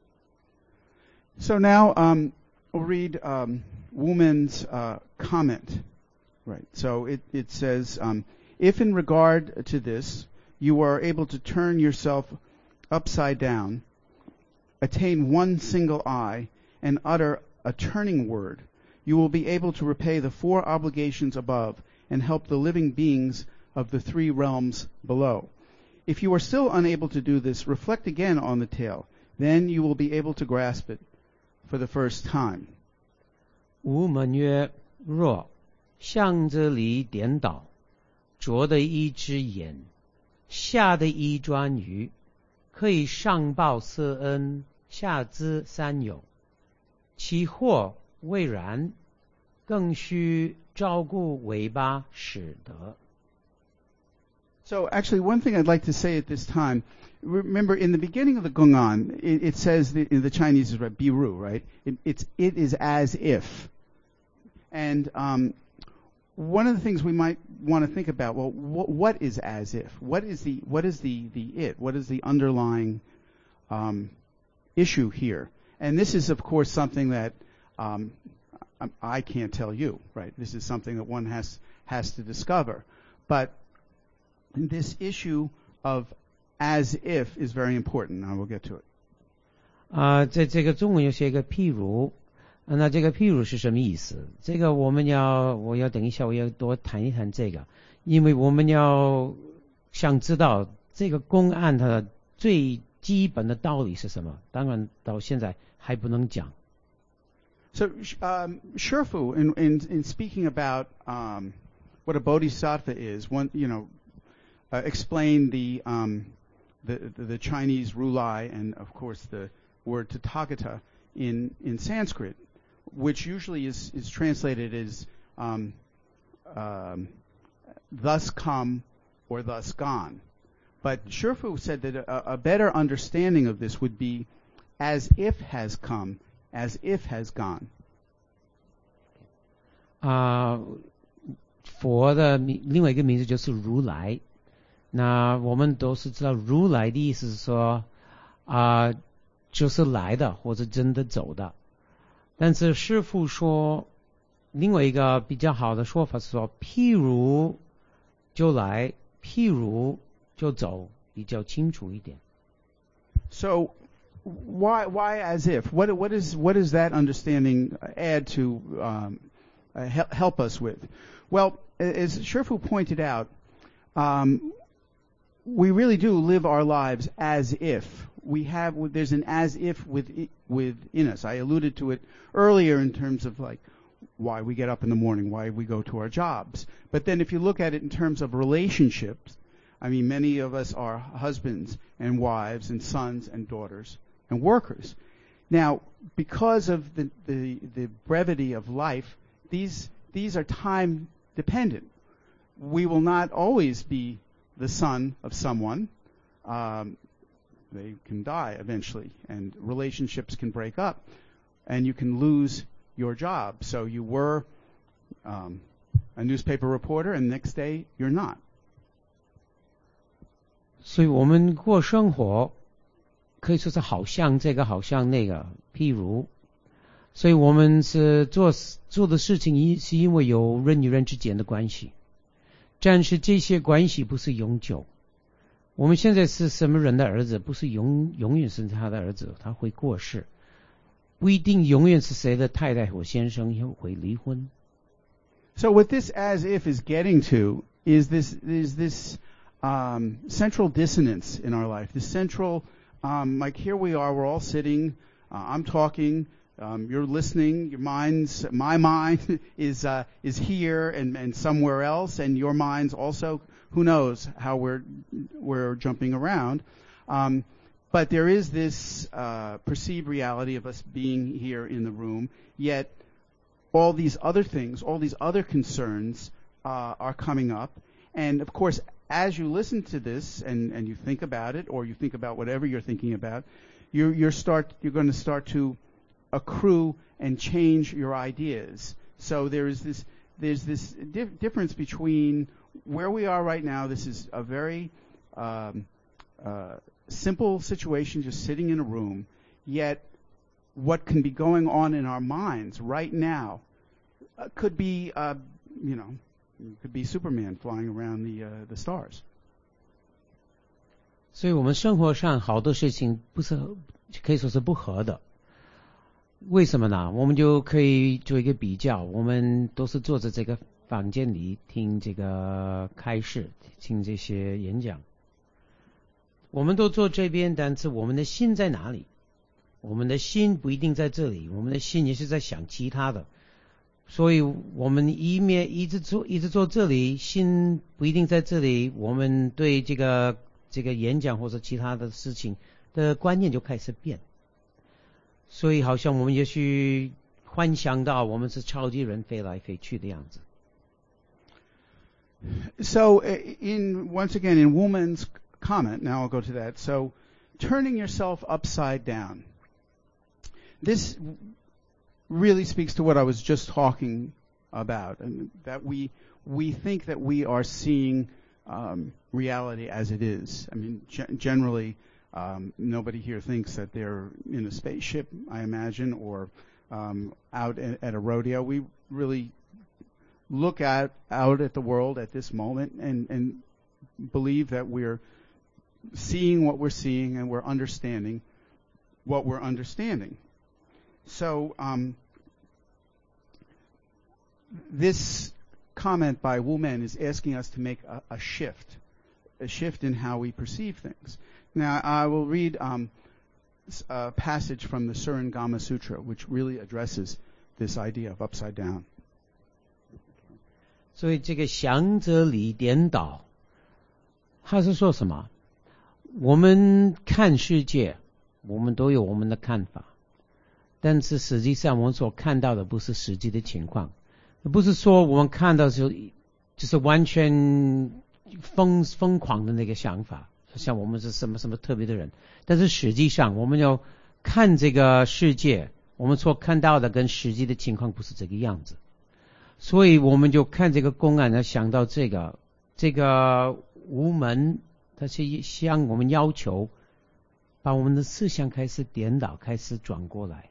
Speaker 1: So now um, we'll read um, Wumen's uh, comment. Right. So it, it says, um, if in regard to this you are able to turn yourself upside down, attain one single eye, and utter a turning word, you will be able to repay the four obligations above and help the living beings of the three realms below. If you are still unable to do this, reflect again on the tale. Then you will be able to grasp it for the first time.
Speaker 2: 吾门曰：若向这里颠倒，左的一只眼，下的一专鱼，可以上报四恩，下知三有。其或未然，更需照顾尾巴使得。
Speaker 1: So actually, one thing I'd like to say at this time, remember in the beginning of the Gungan, it, it says the, in the Chinese is right, biru, right? It, it's it is as if, and um, one of the things we might want to think about, well, wh- what is as if? What is the what is the the it? What is the underlying um, issue here? And this is, of course, something that um, I can't tell you, right? This is something that one has has to discover, but this issue of as if is very important. Now we'll get to it.
Speaker 2: 啊、呃，在这个中文有写一个譬如，那这个譬如是什么意思？这个我们要，我要等一下，我要多谈一谈这个，因为我们要想知道这个公案它的最基本的道理是什么。当然到现在还不能讲。
Speaker 1: So um, Shifu, in, in in speaking about um, what a bodhisattva is, one you know. Uh, explain the, um, the the Chinese rulai and of course the word Tathagata in in Sanskrit, which usually is is translated as um, um, thus come or thus gone. But Shifu said that a, a better understanding of this would be as if has come, as if has gone.
Speaker 2: 啊、呃，佛的另外一个名字就是如来。那我们都是知道如来的意思是说啊、呃，就是来的或者真的走的。但是师父说另外一个比较好的说法是说，譬如就来，譬如就走，比较清楚一点。
Speaker 1: So why why as if? What what is what does that understanding add to um, uh, help, help us with? Well, as Shifu pointed out, um, we really do live our lives as if we have. There's an as if with within us. I alluded to it earlier in terms of like why we get up in the morning, why we go to our jobs. But then if you look at it in terms of relationships, I mean, many of us are husbands and wives and sons and daughters and workers. Now, because of the, the, the brevity of life, these, these are time dependent. We will not always be the son of someone. Um, they can die eventually, and relationships can break up, and you can lose your job. So you were um, a newspaper reporter, and next day you're not.
Speaker 2: 所以我们过生活可以说是好像这个好像那个，譬如，所以我们是做做的事情是因为有人与人之间的关系，但是这些关系不是永久。我们现在是什么人的儿子，不是永永远是他的儿子，他会过世，不一定永远是谁的太太或先生会离婚。
Speaker 1: So what this as if is getting to is this is this um, central dissonance in our life. This central, um, like here we are, we're all sitting, uh, I'm talking, um, you're listening, your mind's, my mind is uh, is here and, and somewhere else, and your mind's also, who knows how we're we're jumping around. Um, but there is this uh, perceived reality of us being here in the room, yet all these other things, all these other concerns uh, are coming up. And of course, as you listen to this and, and you think about it, or you think about whatever you're thinking about, you're, you're start you're going to start to accrue and change your ideas. So there is this there's this dif- difference between where we are right now. This is a very um, uh, simple situation, just sitting in a room. Yet, what can be going on in our minds right now uh, could be, uh, you know, could be Superman flying around the uh, the stars.
Speaker 2: 所以我们生活上好多事情不是可以说是不合的。为什么呢？我们就可以做一个比较。我们都是坐在这个房间里听这个开示，听这些演讲。我们都坐这边，但是我们的心在哪里？我们的心不一定在这里，我们的心也是在想其他的。所以我们一面一直坐一直坐这里，心不一定在这里，我们对这个这个演讲或者其他的事情的观念就开始变。所以好像我们也许幻想到我们是超级人飞来飞去的样子。
Speaker 1: So in once again in Woolman's comment, now I'll go to that. So turning yourself upside down. This really speaks to what I was just talking about, and that we we think that we are seeing um, reality as it is. I mean, g- generally, um, nobody here thinks that they're in a spaceship, I imagine, or um, out at, at a rodeo. We really look at out at the world at this moment and, and believe that we're seeing what we're seeing and we're understanding what we're understanding. So um, this comment by Woolman is asking us to make a, a shift, a shift in how we perceive things. Now, I will read um, a passage from the Surangama Sutra, which really addresses this idea of upside down.
Speaker 2: 所以这个想者理颠倒，他是说什么？我们看世界，我们都有我们的看法。但是实际上我们所看到的不是实际的情况，不是说我们看到就就是完全疯疯狂的那个想法，像我们是什么什么特别的人。但是实际上我们要看这个世界，我们所看到的跟实际的情况不是这个样子。所以我们就看这个公案呢，想到这个这个无门，它是向我们要求把我们的思想开始颠倒，开始转过来。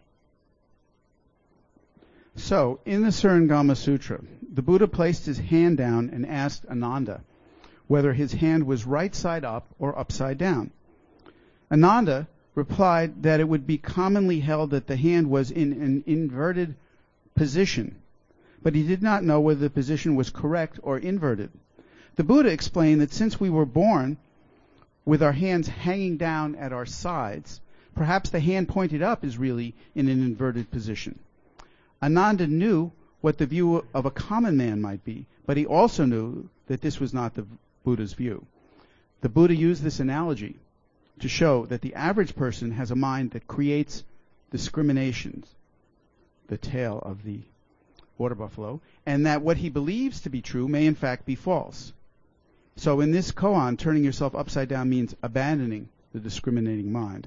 Speaker 1: So, in the Surangama Sutra, the Buddha placed his hand down and asked Ananda whether his hand was right side up or upside down. Ananda replied that it would be commonly held that the hand was in an inverted position, but he did not know whether the position was correct or inverted. The Buddha explained that since we were born with our hands hanging down at our sides, perhaps the hand pointed up is really in an inverted position. Ananda knew what the view of a common man might be, but he also knew that this was not the Buddha's view. The Buddha used this analogy to show that the average person has a mind that creates discriminations, the tale of the water buffalo, and that what he believes to be true may in fact be false. So in this koan, turning yourself upside down means abandoning the discriminating mind.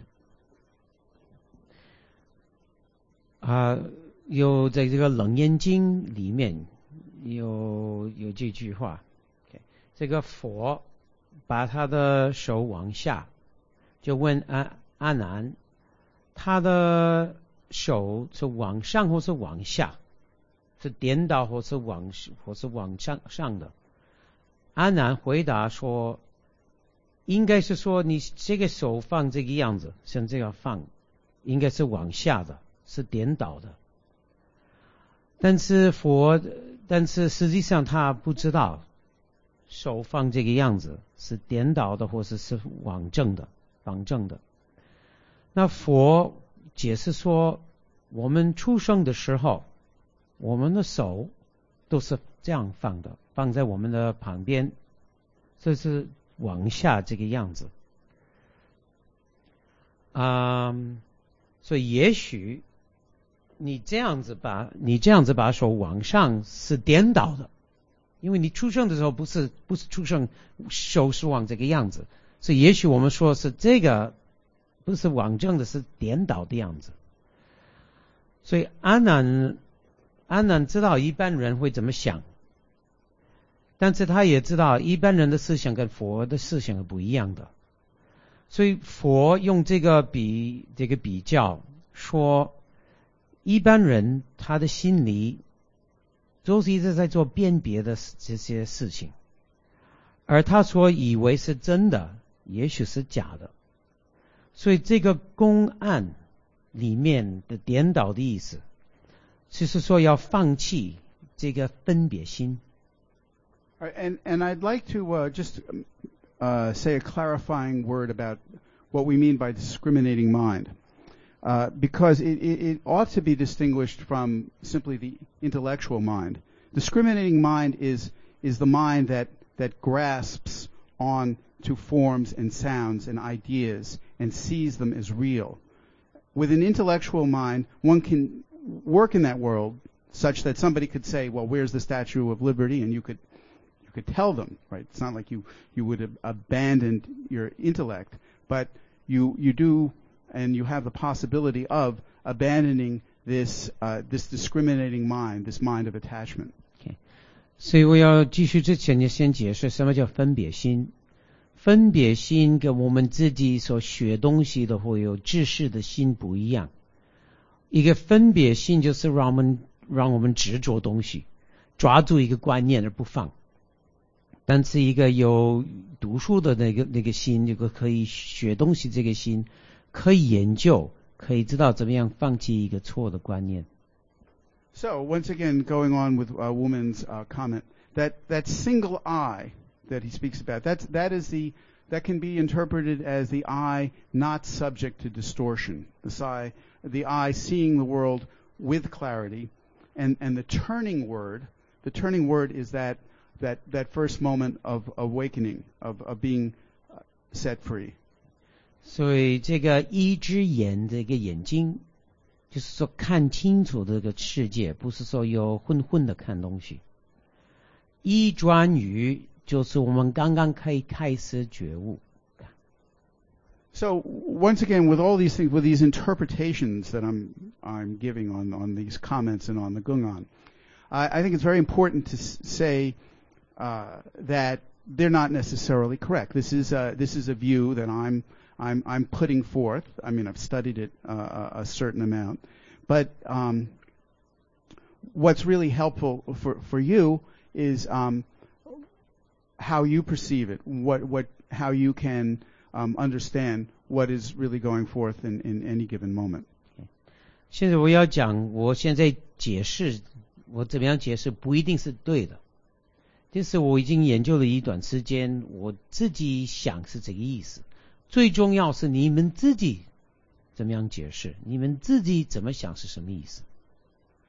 Speaker 2: 啊、uh, 有在这个《楞严经》里面有有这句话， okay, 这个佛把他的手往下，就问阿阿难，他的手是往上或是往下，是颠倒或是往或是往上上的？阿难回答说，应该是说你这个手放这个样子，像这样放，应该是往下的，是颠倒的。但是佛，但是实际上他不知道手放这个样子是颠倒的，或者是往正的，方正的。那佛解释说，我们出生的时候，我们的手都是这样放的，放在我们的旁边，这是往下这个样子。啊、嗯，所以也许你这样子把你这样子把手往上是颠倒的，因为你出生的时候不是不是出生手是往这个样子，所以也许我们说是这个不是往正的，是颠倒的样子。所以阿难阿难知道一般人会怎么想，但是他也知道一般人的思想跟佛的思想是不一样的，所以佛用这个比这个比较说，一般人他的心里都是一直在做辨别的这些事情，而他所以为是真的，也许是假的。所以这个公案里面的颠倒的意思，就是说要放弃这个分别心。
Speaker 1: All right, and and I'd like to uh, just uh, say a clarifying word about what we mean by discriminating mind. Uh, because it, it, it ought to be distinguished from simply the intellectual mind. Discriminating mind is is the mind that, that grasps on to forms and sounds and ideas and sees them as real. With an intellectual mind, one can work in that world such that somebody could say, well, where's the Statue of Liberty? And you could you could tell them, right? It's not like you, you would have abandoned your intellect, but you you do and you have the possibility of abandoning this uh, this discriminating mind, this mind of attachment.
Speaker 2: Okay. 所以我要继续之前就先解释什么叫分别心。分别心跟我们自己所学东西的或有知识的心不一样。一个分别心就是让我们让我们执着东西，抓住一个观念而不放。但是一个有读书的那个那个心，一个可以学东西这个心，可以研究，可以知道怎么样放弃一个错的观念。
Speaker 1: So once again, going on with a woman's uh, comment, that that single eye that he speaks about, that's that is the that can be interpreted as the eye not subject to distortion, the eye the eye seeing the world with clarity, and and the turning word, the turning word is that that that first moment of awakening, of of being uh, set free.
Speaker 2: 所以这个一只眼这个眼睛，就是说看清楚这个世界，不是说有混混的看东西。一专于就是我们刚刚可以开始觉悟。
Speaker 1: So once again, with all these things, with these interpretations that I'm I'm giving on on these comments and on the Gungan, I, I think it's very important to s- say uh, that they're not necessarily correct. This is a, this is a view that I'm I'm I'm putting forth. I mean, I've studied it uh, a certain amount, but um, what's really helpful for for you is um, how you perceive it, what what how you can um, understand what is really going forth in, in any given moment.
Speaker 2: 现在我要讲，我现在解释，我怎么样解释不一定是对的，但是我已经研究了一段时间，我自己想是这个意思。最重要是你们自己怎么样解释，你们自己怎么想是什么意思。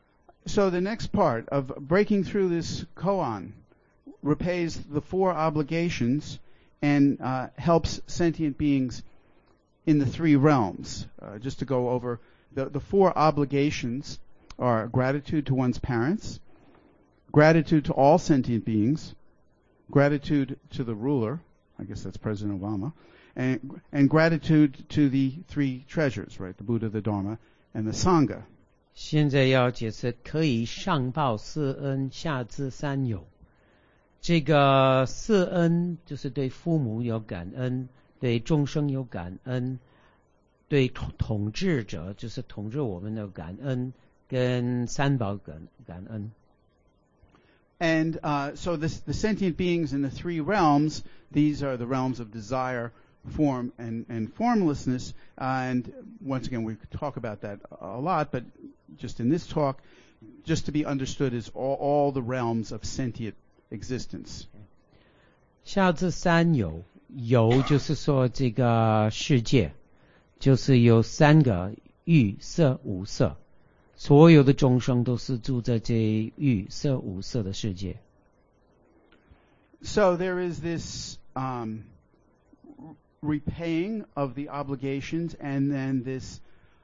Speaker 1: So the next part of breaking through this koan repays the four obligations and uh, helps sentient beings in the three realms. Uh, just to go over, the, the four obligations are gratitude to one's parents, gratitude to all sentient beings, gratitude to the ruler, I guess that's President Obama, and, and gratitude to the three treasures, right, the Buddha, the Dharma, and the Sangha.
Speaker 2: 现在要解释可以上报四恩，下知三有。这个四恩就是对父母有感恩，对众生有感恩，对统统治者就是统治我们的感恩，跟三宝感感恩。
Speaker 1: And uh, so this, the sentient beings in the three realms, these are the realms of desire, form, and, and formlessness. Uh, and once again, we could talk about that a lot, but just in this talk, just to be understood is all, all the realms of sentient existence.
Speaker 2: 下至三有，有就是说这个世界，就是有三个欲色无色。所有的众生都是住在这欲色无色的世界。
Speaker 1: So there is this um, repaying of the obligations, and then this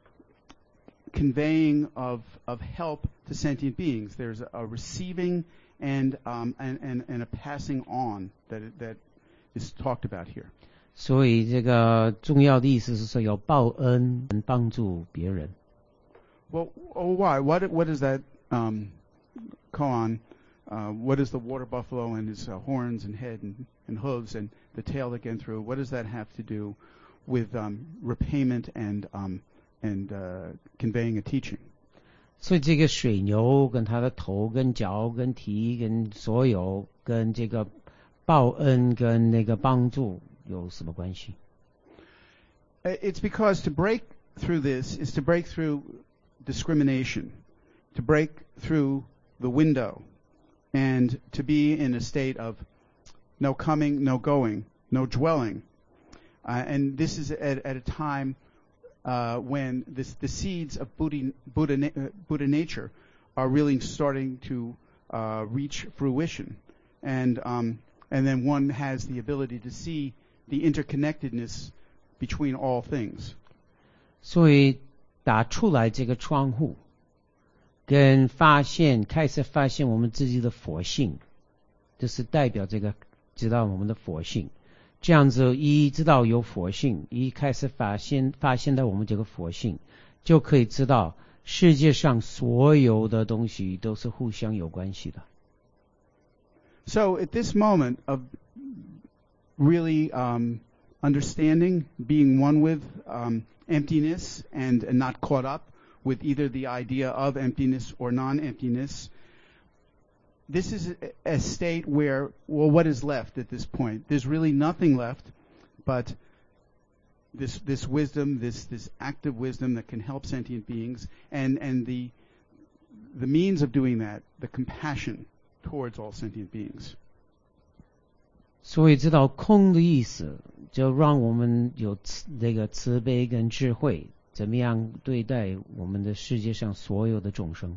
Speaker 1: conveying of of help to sentient beings. There's a, a receiving and um, and, and and a passing on that that is talked about here.
Speaker 2: 所以这个重要的意思是说，有报恩，帮助别人。
Speaker 1: Well, oh, why? What what is that um, koan? Uh, what is the water buffalo and his uh, horns and head and, and hooves and the tail that get through? What does that have to do with um, repayment and um, and uh, conveying a teaching?
Speaker 2: 所以这个水牛跟它的头跟脚跟蹄跟所有跟这个报恩跟那个帮助有什么关系？
Speaker 1: It's because to break through this is to break through discrimination, to break through the window, and to be in a state of no coming, no going, no dwelling. Uh, and this is at, at a time uh, when this, the seeds of Buddha, Buddha, uh, Buddha nature are really starting to uh, reach fruition. And, um, and then one has the ability to see the interconnectedness between all things.
Speaker 2: 所以打出来这个窗户，跟发现开始发现我们自己的佛性，就是代表这个知道我们的佛性。这样子一知道有佛性，一开始发现发现到我们这个佛性，就可以知道世界上所有的东西都是互相有关系的。
Speaker 1: So at this moment of really um, understanding, being one with um, emptiness and, and not caught up with either the idea of emptiness or non-emptiness. This is a, a state where, well, what is left at this point? There's really nothing left but this this wisdom, this this active wisdom that can help sentient beings, and, and the the means of doing that, the compassion towards all sentient beings.
Speaker 2: 所以知道空的意思，就让我们有这个慈悲跟智慧，怎么样对待我们的世界上所有的众生。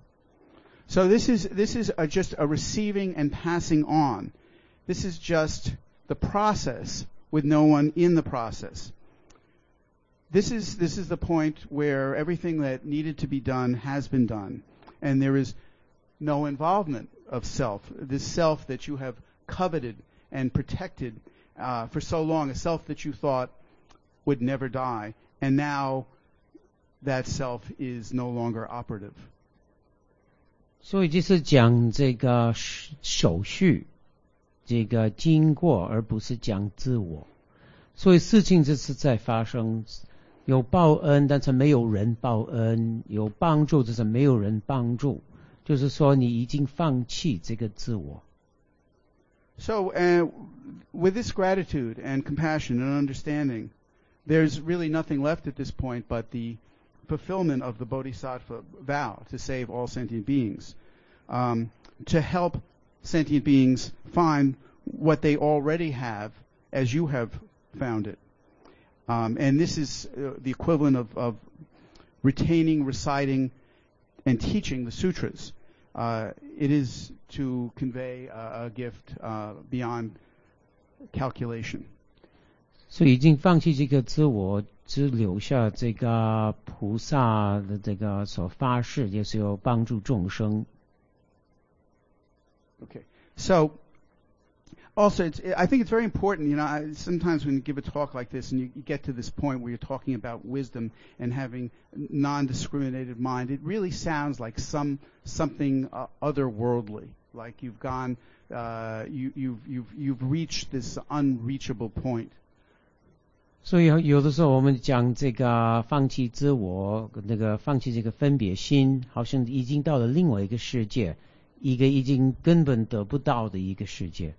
Speaker 1: So this is this is a, just a receiving and passing on. This is just the process with no one in the process. This is this is the point where everything that needed to be done has been done, and there is no involvement of self. This self that you have coveted and protected uh, for so long, a self that you thought would never die, and now that self is no longer operative.
Speaker 2: 所以就是讲这个手续，这个经过，而不是讲自我。所以事情就是在发生，有报恩，但是没有人报恩；有帮助，但是没有人帮助。就是说，你已经放弃这个自我。
Speaker 1: So, uh, with this gratitude and compassion and understanding, there's really nothing left at this point but the fulfillment of the Bodhisattva vow to save all sentient beings, um, to help sentient beings find what they already have as you have found it. Um, and this is uh, the equivalent of, of retaining, reciting, and teaching the sutras. Uh, it is to convey a, a gift uh, beyond calculation.
Speaker 2: 所以已经放弃这个自我，只留下这个菩萨的这个所发誓，就是要帮助众生。
Speaker 1: Okay, so also, it's, I think it's very important. You know, I, sometimes when you give a talk like this, and you, you get to this point where you're talking about wisdom and having non-discriminated mind, it really sounds like some something uh, otherworldly. Like you've gone, uh, you, you've you've you've reached this unreachable point.
Speaker 2: 所以有的时候我们讲这个放弃自我，那个放弃这个分别心，好像已经到了另外一个世界，一个已经根本得不到的一个世界。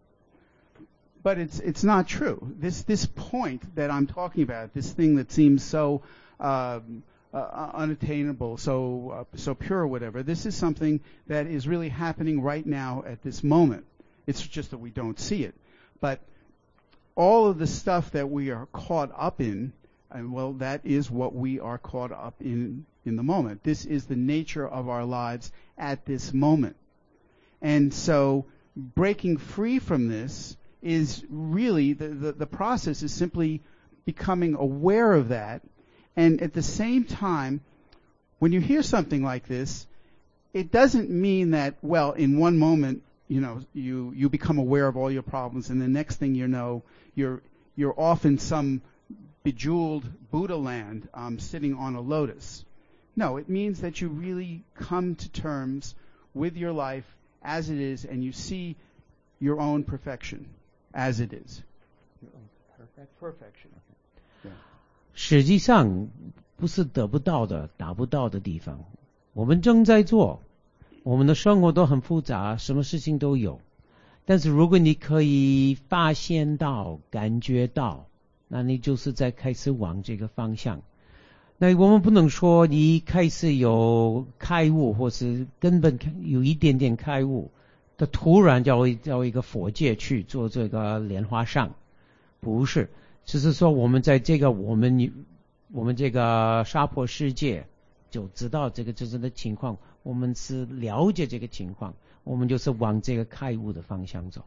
Speaker 1: But it's it's not true. This this point that I'm talking about, this thing that seems so um, uh, unattainable, so uh, so pure, or whatever. This is something that is really happening right now at this moment. It's just that we don't see it. But all of the stuff that we are caught up in, and well, that is what we are caught up in in the moment. This is the nature of our lives at this moment. And so breaking free from this is really, the, the, the process is simply becoming aware of that. And at the same time, when you hear something like this, it doesn't mean that, well, in one moment, you know, you, you become aware of all your problems, and the next thing you know, you're you're off in some bejeweled Buddha land, um, sitting on a lotus. No, it means that you really come to terms with your life as it is, and you see your own perfection as it is. Your own perfect perfection. Yeah.
Speaker 2: 实际上不是得不到的、达不到的地方，我们正在做。我们的生活都很复杂，什么事情都有。但是如果你可以发现到、感觉到，那你就是在开始往这个方向。那我们不能说你开始有开悟，或是根本有一点点开悟，他突然叫叫一个佛界去做这个莲花上，不是，只是说我们在这个我们我们这个娑婆世界就知道这个真正的情况。我们是了解这个情况，我们就是往这个开悟的方向走。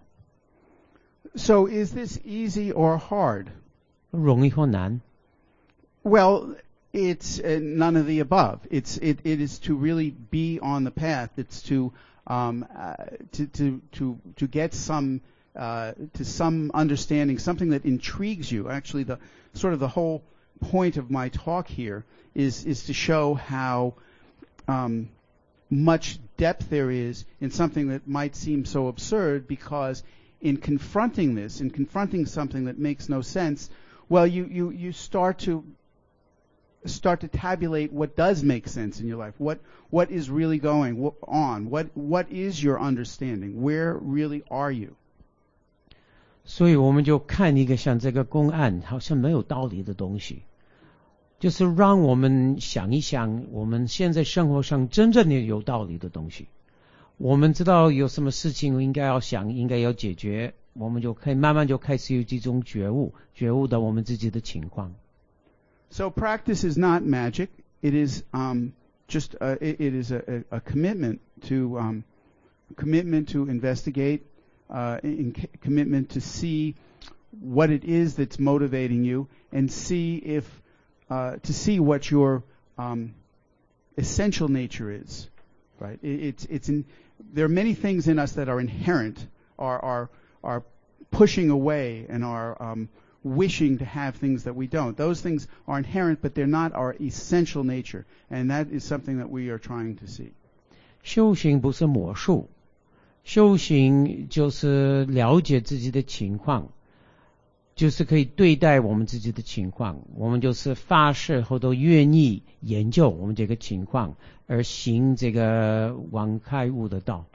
Speaker 1: So is this easy or hard?
Speaker 2: 容易或难
Speaker 1: Well, it's uh, none of the above. It's it, it is to really be on the path. It's to um, uh, to to to to get some uh, to some understanding, something that intrigues you. Actually, the sort of the whole point of my talk here is is to show how um, much depth there is in something that might seem so absurd, because in confronting this, in confronting something that makes no sense, well, you, you, you start to start to tabulate what does make sense in your life. What what is really going on? What what is your understanding? Where really are you?
Speaker 2: 所以我们就看一个像这个公案，好像没有道理的东西。就是让我们想一想，我们现在生活上真正的有道理的东西。我们知道有什么事情应该要想，应该要解决，我们就可以慢慢就开始有这种觉悟，觉悟到我们自己的情况。
Speaker 1: So practice is not magic. It is um, just a, it, it is a, a commitment to um, commitment to investigate, uh, in commitment to see what it is that's motivating you, and see if Uh, to see what your um, essential nature is, right? It, it's it's in, there are many things in us that are inherent, are are are pushing away and are um, wishing to have things that we don't. Those things are inherent, but they're not our essential nature, and that is something that we are trying to see.
Speaker 2: 修行不是魔术，修行就是了解自己的情况。就是可以对待我们自己的情况，我们就是发誓后都愿意研究我们这个情况，而行这个往开悟的道。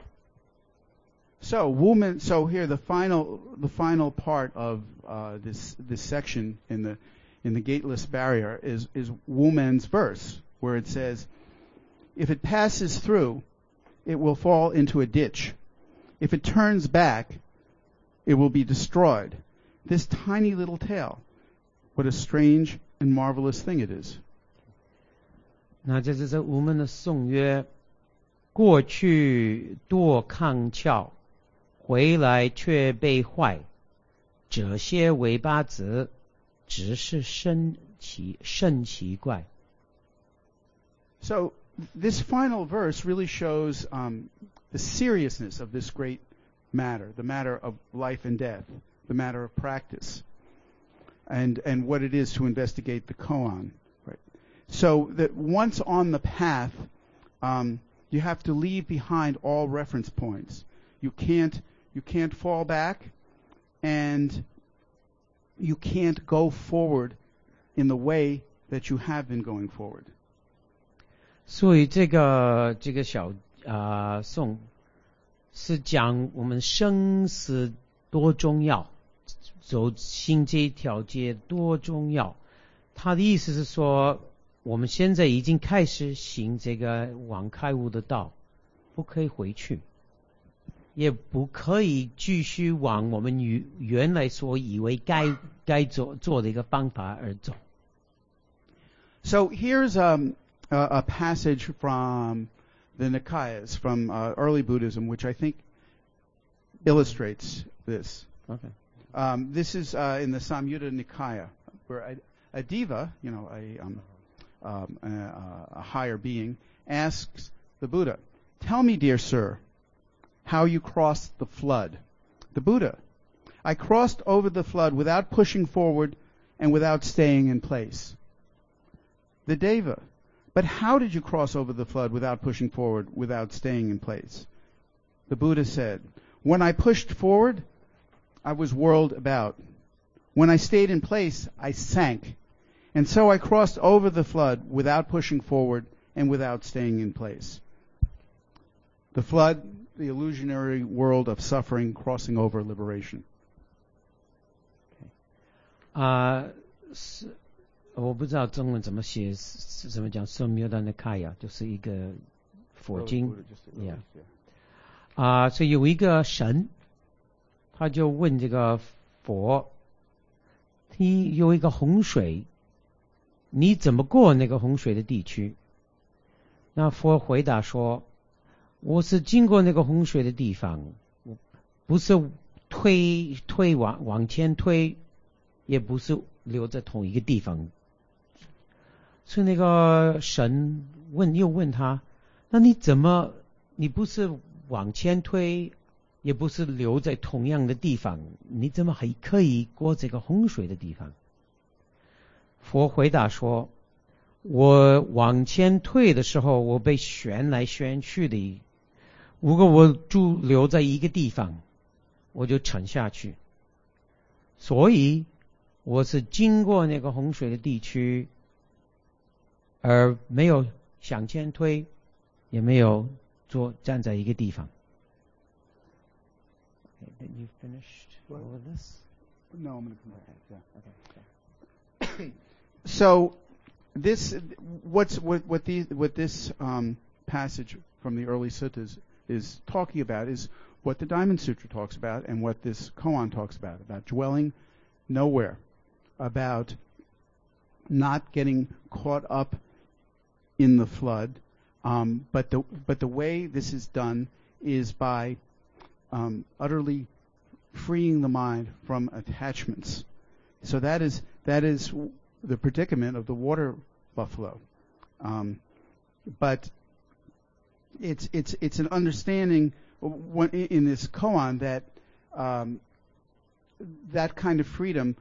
Speaker 1: So, woman. So here, the final, the final part of uh, this this section in the in the gateless barrier is is woman's verse, where it says, "If it passes through, it will fall into a ditch. If it turns back, it will be destroyed. This tiny little tail, what a strange and marvelous thing it is."
Speaker 2: 那这就是我们的颂曰：过去多康俏，回来却被坏。这些尾巴子，只是甚奇甚奇怪。
Speaker 1: So this final verse really shows um, the seriousness of this great matter, the matter of life and death, the matter of practice, and and what it is to investigate the koan. Right. So that once on the path, um, you have to leave behind all reference points. You can't you can't fall back, and you can't go forward in the way that you have been going forward.
Speaker 2: 所以这个这个小啊颂是讲我们生死多重要，走行这条街多重要。他的意思是说，我们现在已经开始行这个往开悟的道，不可以回去，也不可以继续往我们原来所以为该该做做的一个方法而走。
Speaker 1: So here's um, a, a passage from the Nikayas, from uh, early Buddhism, which I think illustrates this.
Speaker 2: Okay.
Speaker 1: Um, this is uh, in the Samyutta Nikaya, where a, a diva, you know, a, um, um, a, a higher being, asks the Buddha, "Tell me, dear sir, how you crossed the flood." The Buddha: "I crossed over the flood without pushing forward and without staying in place." The Deva: "But how did you cross over the flood without pushing forward, without staying in place?" The Buddha said, "When I pushed forward, I was whirled about. When I stayed in place, I sank. And so I crossed over the flood without pushing forward and without staying in place." The flood, the illusionary world of suffering, crossing over liberation.
Speaker 2: 啊、uh, 我不知道中文怎么写，怎么讲 Samyutta Nikaya 就是一个佛经 ，yeah 啊、uh, 所以有一个神，他就问这个佛，你有一个洪水，你怎么过那个洪水的地区？那佛回答说，我是经过那个洪水的地方，不是推推往往前推，也不是留在同一个地方。所以那个神问又问他，那你怎么你不是往前推，也不是留在同样的地方，你怎么还可以过这个洪水的地方？佛回答说，我往前退的时候，我被旋来旋去的，如果我就留在一个地方，我就沉下去。所以我是经过那个洪水的地区，而没有向前推，也没有坐站在一个地方。Okay, then you finished all of this?
Speaker 1: No, I'm going to come back. Yeah. Okay. So this, what's what what the what this um, passage from the early suttas is talking about is what the Diamond Sutra talks about, and what this koan talks about, about dwelling nowhere, about not getting caught up in the flood, um, but the but the way this is done is by um, utterly freeing the mind from attachments. So that is that is the predicament of the water buffalo, um, but it's it's it's an understanding in this koan that um, that kind of freedom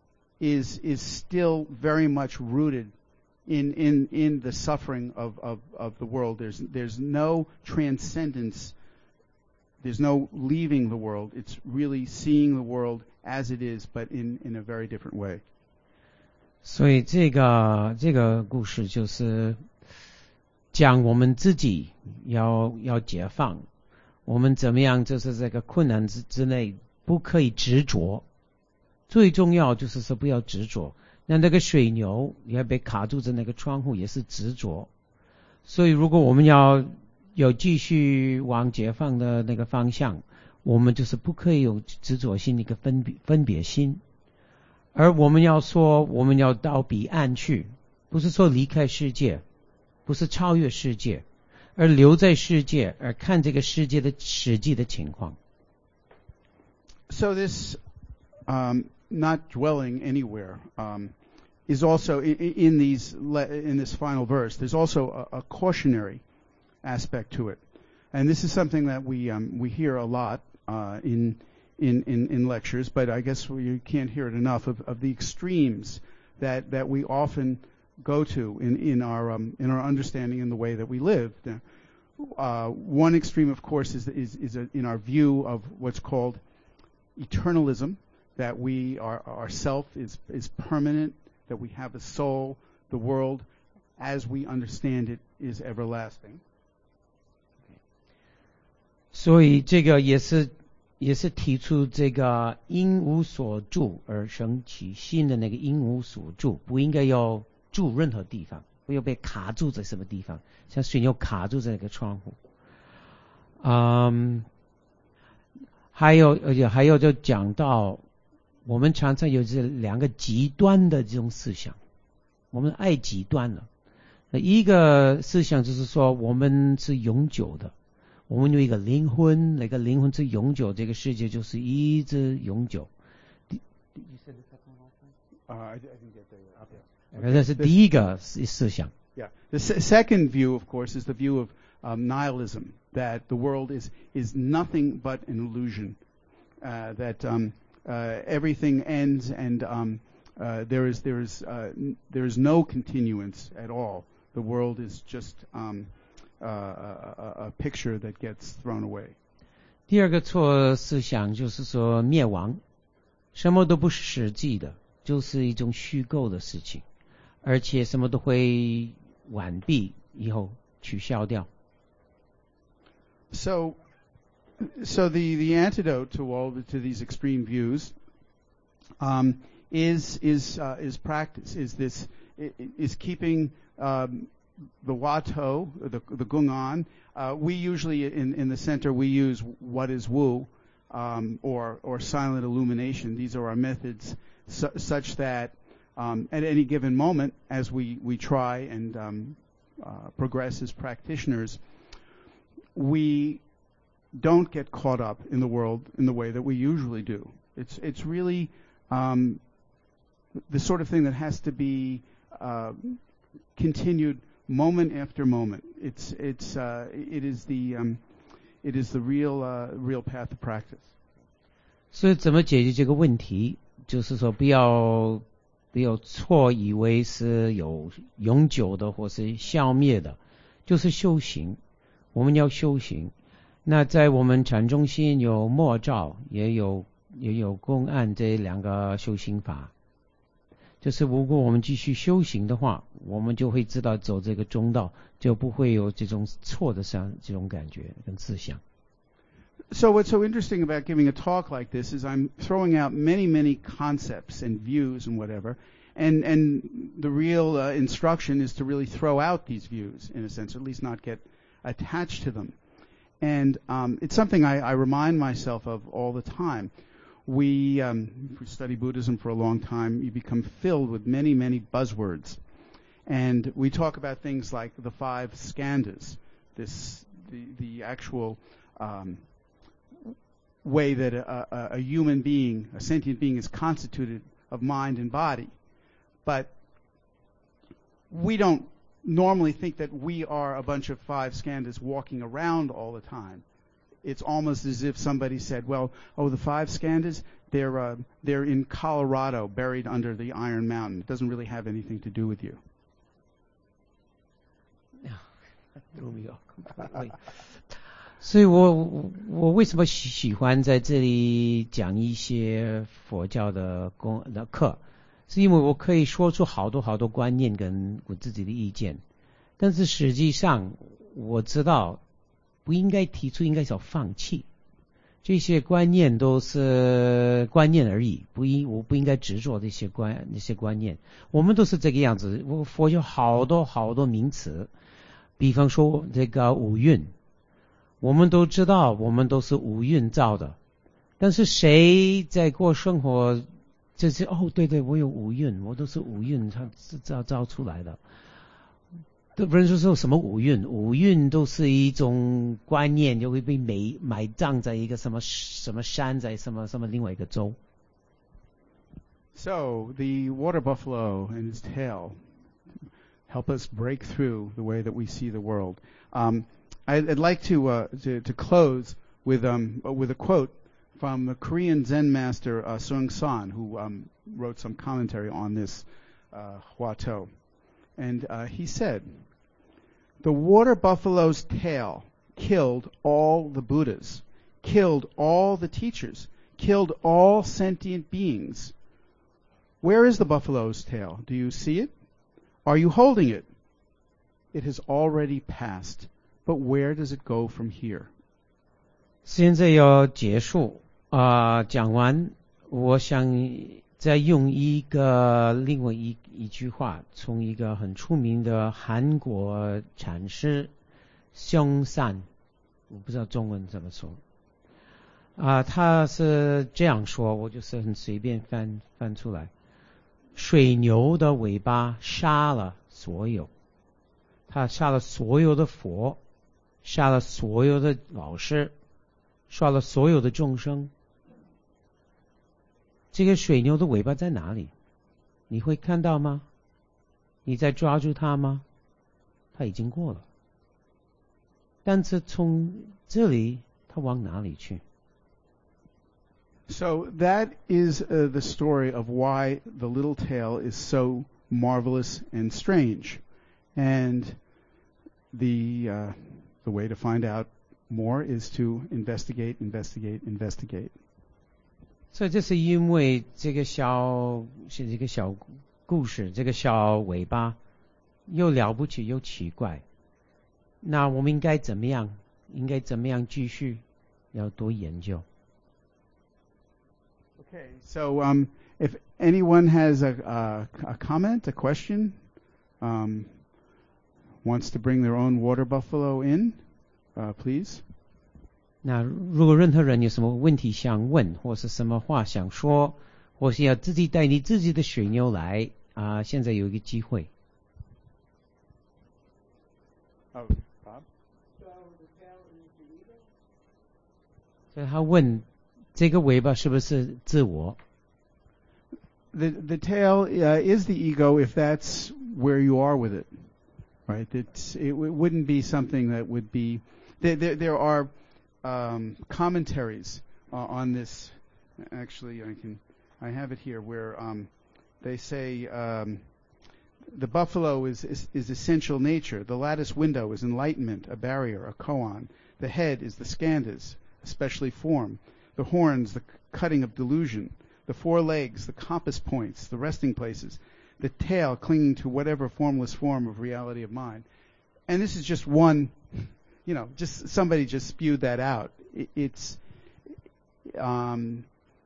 Speaker 1: is is still very much rooted in in in the suffering of of of the world. There's there's no transcendence. There's no leaving the world. It's really seeing the world as it is, but in in a very different way.
Speaker 2: 所以这个这个故事就是讲我们自己要要解放，我们怎么样就是这个困难之之内不可以执着，最重要就是说不要执着。那那个水牛也被卡住在那个窗户也是执着，所以如果我们要有继续往解放的那个方向，我们就是不可以有执着心，一个分别分别心。而我们要说我们要到彼岸去，不是说离开世界， 不是超越世界，而留在世界，而看这个世界的实际的情况。
Speaker 1: So this um, not dwelling anywhere um, is also in, in these in this final verse. There's also a, a cautionary aspect to it, and this is something that we um, we hear a lot uh, in, in in in lectures. But I guess we can't hear it enough of, of the extremes that, that we often go to in in our um, in our understanding in the way that we live. Uh, one extreme, of course, is is is a, in our view of what's called eternalism, that we are our self is is permanent, that we have a soul, the world as we understand it is everlasting.
Speaker 2: 所以这个也是也是提出这个因无所住而生起心的那个因无所住，不应该要住任何地方，不要被卡住在什么地方，像水牛卡住在那个窗户。嗯，还有而且还有就讲到，我们常常有这两个极端的这种思想，我们爱极端了。一个思想就是说我们是永久的，我们有一个灵魂，那个灵魂是永久，这个世界就是一直永久。这是第一个思想。
Speaker 1: Yeah. The second view, of course, is the view of um, nihilism, that the world is is nothing but an illusion, uh, that um, uh, everything ends and um, uh, there is there is uh, there is no continuance at all. The world is just um, uh, a, a picture that gets thrown away.
Speaker 2: 第二个错思想就是说灭亡，什么都不是实际的，就是一种虚构的事情，而且什么都会完毕以后取消掉。
Speaker 1: So, so the, the antidote to all the, to these extreme views um, is is uh, is practice. Is this is keeping um, the Wato, the the Gungan. Uh, we usually in in the center we use what is Wu um, or or silent illumination. These are our methods, su- such that um, at any given moment, as we we try and um, uh, progress as practitioners, we don't get caught up in the world in the way that we usually do. It's it's really um, the sort of thing that has to be uh, continued moment after moment. It's it's uh, it is the um, it is the real uh, real path of practice.
Speaker 2: 所以怎么解决这个问题？就是说不要不要错以为是有永久的或是消灭的，就是修行。我们要修行。那在我们禅中心有默照，也有也有公案这两个修行法。就是如果我们继续修行的话，我们就会知道走这个中道，就不会有这种错的上这种感觉跟思想。
Speaker 1: So what's so interesting about giving a talk like this is I'm throwing out many, many concepts and views and whatever, and and the real uh, instruction is to really throw out these views in a sense, or at least not get attached to them. And um, it's something I, I remind myself of all the time. We, um, if we study Buddhism for a long time, you become filled with many, many buzzwords. And we talk about things like the five skandhas, this, the, the actual um, way that a, a, a human being, a sentient being, is constituted of mind and body. But we don't normally think that we are a bunch of five skandhas walking around all the time. It's almost as if somebody said, well, oh, the five skandhas, they're, uh, they're in Colorado, buried under the Iron Mountain. It doesn't really have anything to do with you.
Speaker 2: threw me off completely. 所以我我为什么喜喜欢在这里讲一些佛教的公的课，是因为我可以说出好多好多观念跟我自己的意见，但是实际上我知道不应该提出，应该要放弃。这些观念都是观念而已，不应我不应该执着这些观那些观念。我们都是这个样子。我佛有好多好多名词，比方说这个五蕴，我们都知道，我们都是五蕴造的。但是谁在过生活，就是哦，对对，我有五蕴，我都是五蕴造造造出来的。 都不是说什么五蕴，五蕴都是一种观念，就会被埋埋葬在一个什么什么山，在什么什么另外一个州。
Speaker 1: So the water buffalo and his tail help us break through the way that we see the world. Um, I'd, I'd like to, uh, to to close with um with a quote from the Korean Zen master uh, Seung San, who um, wrote some commentary on this uh, Hua To, and uh, he said, "The water buffalo's tail killed all the Buddhas, killed all the teachers, killed all sentient beings. Where is the buffalo's tail? Do you see it? Are you holding it? It has already passed, but where does it go from here?"
Speaker 2: 现在要结束啊、呃，讲完，我想再用一个另外一一句话，从一个很出名的韩国禅师凶善，我不知道中文怎么说啊、呃，他是这样说，我就是很随便翻翻出来。水牛的尾巴杀了所有，他杀了所有的佛，杀了所有的老师，杀了所有的众生。这个水牛的尾巴在哪里？你会看到吗？你在抓住它吗？它已经过了。但是从这里，它往哪里去？
Speaker 1: So that is uh, the story of why the little tale is so marvelous and strange, and the uh, the way to find out more is to investigate, investigate, investigate.
Speaker 2: 所以这是因为这个小是这个小故事，这个小尾巴又了不起又奇怪。那我们应该怎么样？应该怎么样继续？要多研究。
Speaker 1: Okay, so um, if anyone has a, a, a comment, a question, um, wants to bring their own water buffalo in, uh, please.
Speaker 2: 那如果任何人有什么问题想问，或是什么话想说，或是要自己带你自己的水牛来啊、呃，现在有一个机会。
Speaker 1: Oh, Bob.
Speaker 2: 所以他问。 这个尾巴是不是自我
Speaker 1: The the tail uh, is the ego if that's where you are with it, right? It's, it, it wouldn't be something that would be. There there, there are um, commentaries uh, on this. Actually, I can I have it here where um, they say um, the buffalo is, is is essential nature. The lattice window is enlightenment, a barrier, a koan. The head is the skandhas, especially form. The horns, the cutting of delusion. The four legs, the compass points, the resting places. The tail clinging to whatever formless form of reality of mind. And this is just one, you know, just somebody just spewed that out. It, it's, um,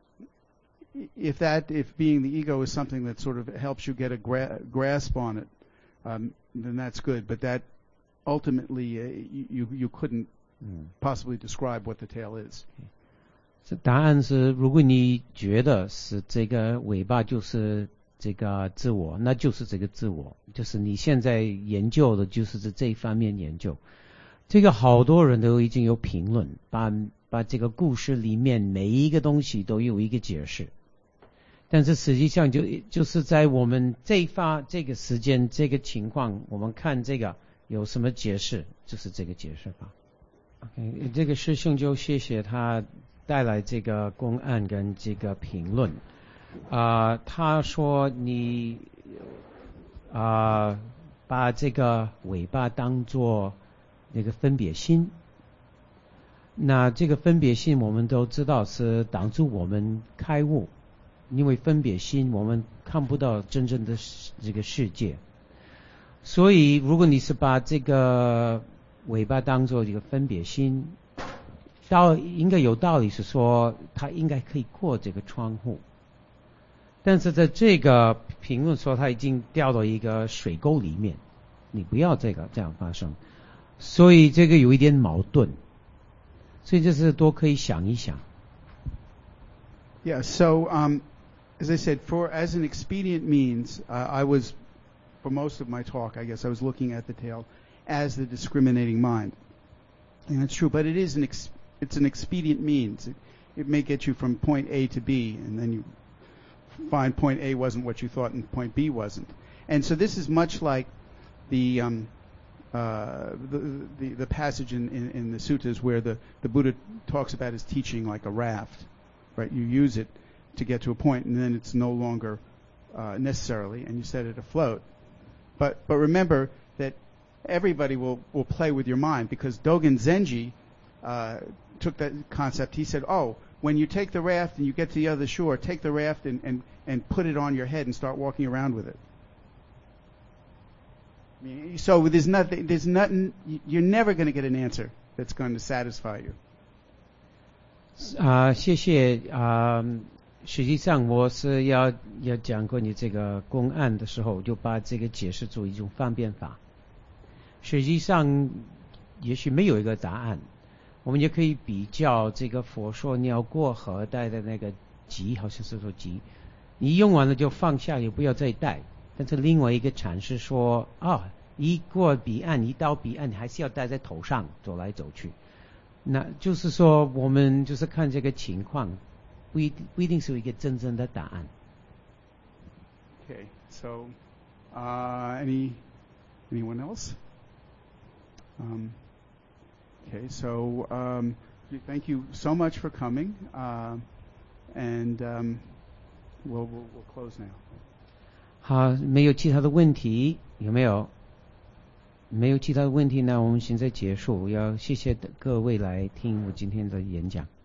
Speaker 1: if that, if being the ego is something that sort of helps you get a gra- grasp on it, um, then that's good. But that ultimately, uh, you you couldn't possibly describe what the tail is.
Speaker 2: 这答案是，如果你觉得是这个尾巴就是这个自我，那就是这个自我，就是你现在研究的就是这这一方面研究。这个好多人都已经有评论，把把这个故事里面每一个东西都有一个解释，但是实际上就就是在我们这一发这个时间这个情况，我们看这个有什么解释，就是这个解释法。OK， 这个师兄就谢谢他。 带来这个公案跟这个评论，啊、呃，他说你啊、呃、把这个尾巴当作那个分别心，那这个分别心我们都知道是挡住我们开悟，因为分别心我们看不到真正的这个世界，所以如果你是把这个尾巴当作这个分别心。 道应该有道理是说，他应该可以过这个窗户，但是在这个评论说他已经掉到一个水沟里面，你不要这个这样发生，所以这个有一点矛盾，所以这是多可以想一想。
Speaker 1: Yeah. So, um, as I said, for as an expedient means, uh, I was for most of my talk, I guess I was looking at the tail as the discriminating mind. And it's true, but it is an ex- it's an expedient means. It, it may get you from point A to B, and then you find point A wasn't what you thought and point B wasn't. And so this is much like the um, uh, the, the the passage in, in, in the suttas where the, the Buddha talks about his teaching like a raft, right? You use it to get to a point, and then it's no longer uh, necessarily, and you set it afloat. But but remember that everybody will, will play with your mind, because Dogen Zenji uh, took that concept. He said, oh, when you take the raft and you get to the other shore, take the raft and, and, and put it on your head and start walking around with it. I mean, so there's nothing, there's nothing, you're never going to get an answer that's going to satisfy you.
Speaker 2: 啊、uh, 谢谢啊、uh, 实际上我是要要讲关于这个公案的时候，我就把这个解释做一种方便法。实际上也许没有一个答案，我们也可以比较这个佛说你要过河带的那个急，好像是说急，你用完了就放下，也不要再带。但是另外一个阐释说啊，一过彼岸，一到彼岸，你还是要戴在头上走来走去。那就是说我们就是看这个情况，不一不一定是一个真正的答案。
Speaker 1: Okay, so uh, any anyone else? Um, okay, so um, thank you so much for coming, uh, and um, we'll, we'll we'll close now.
Speaker 2: 好，没有其他的问题，有没有？没有其他的问题呢，我们现在结束。要谢谢各位来听我今天的演讲。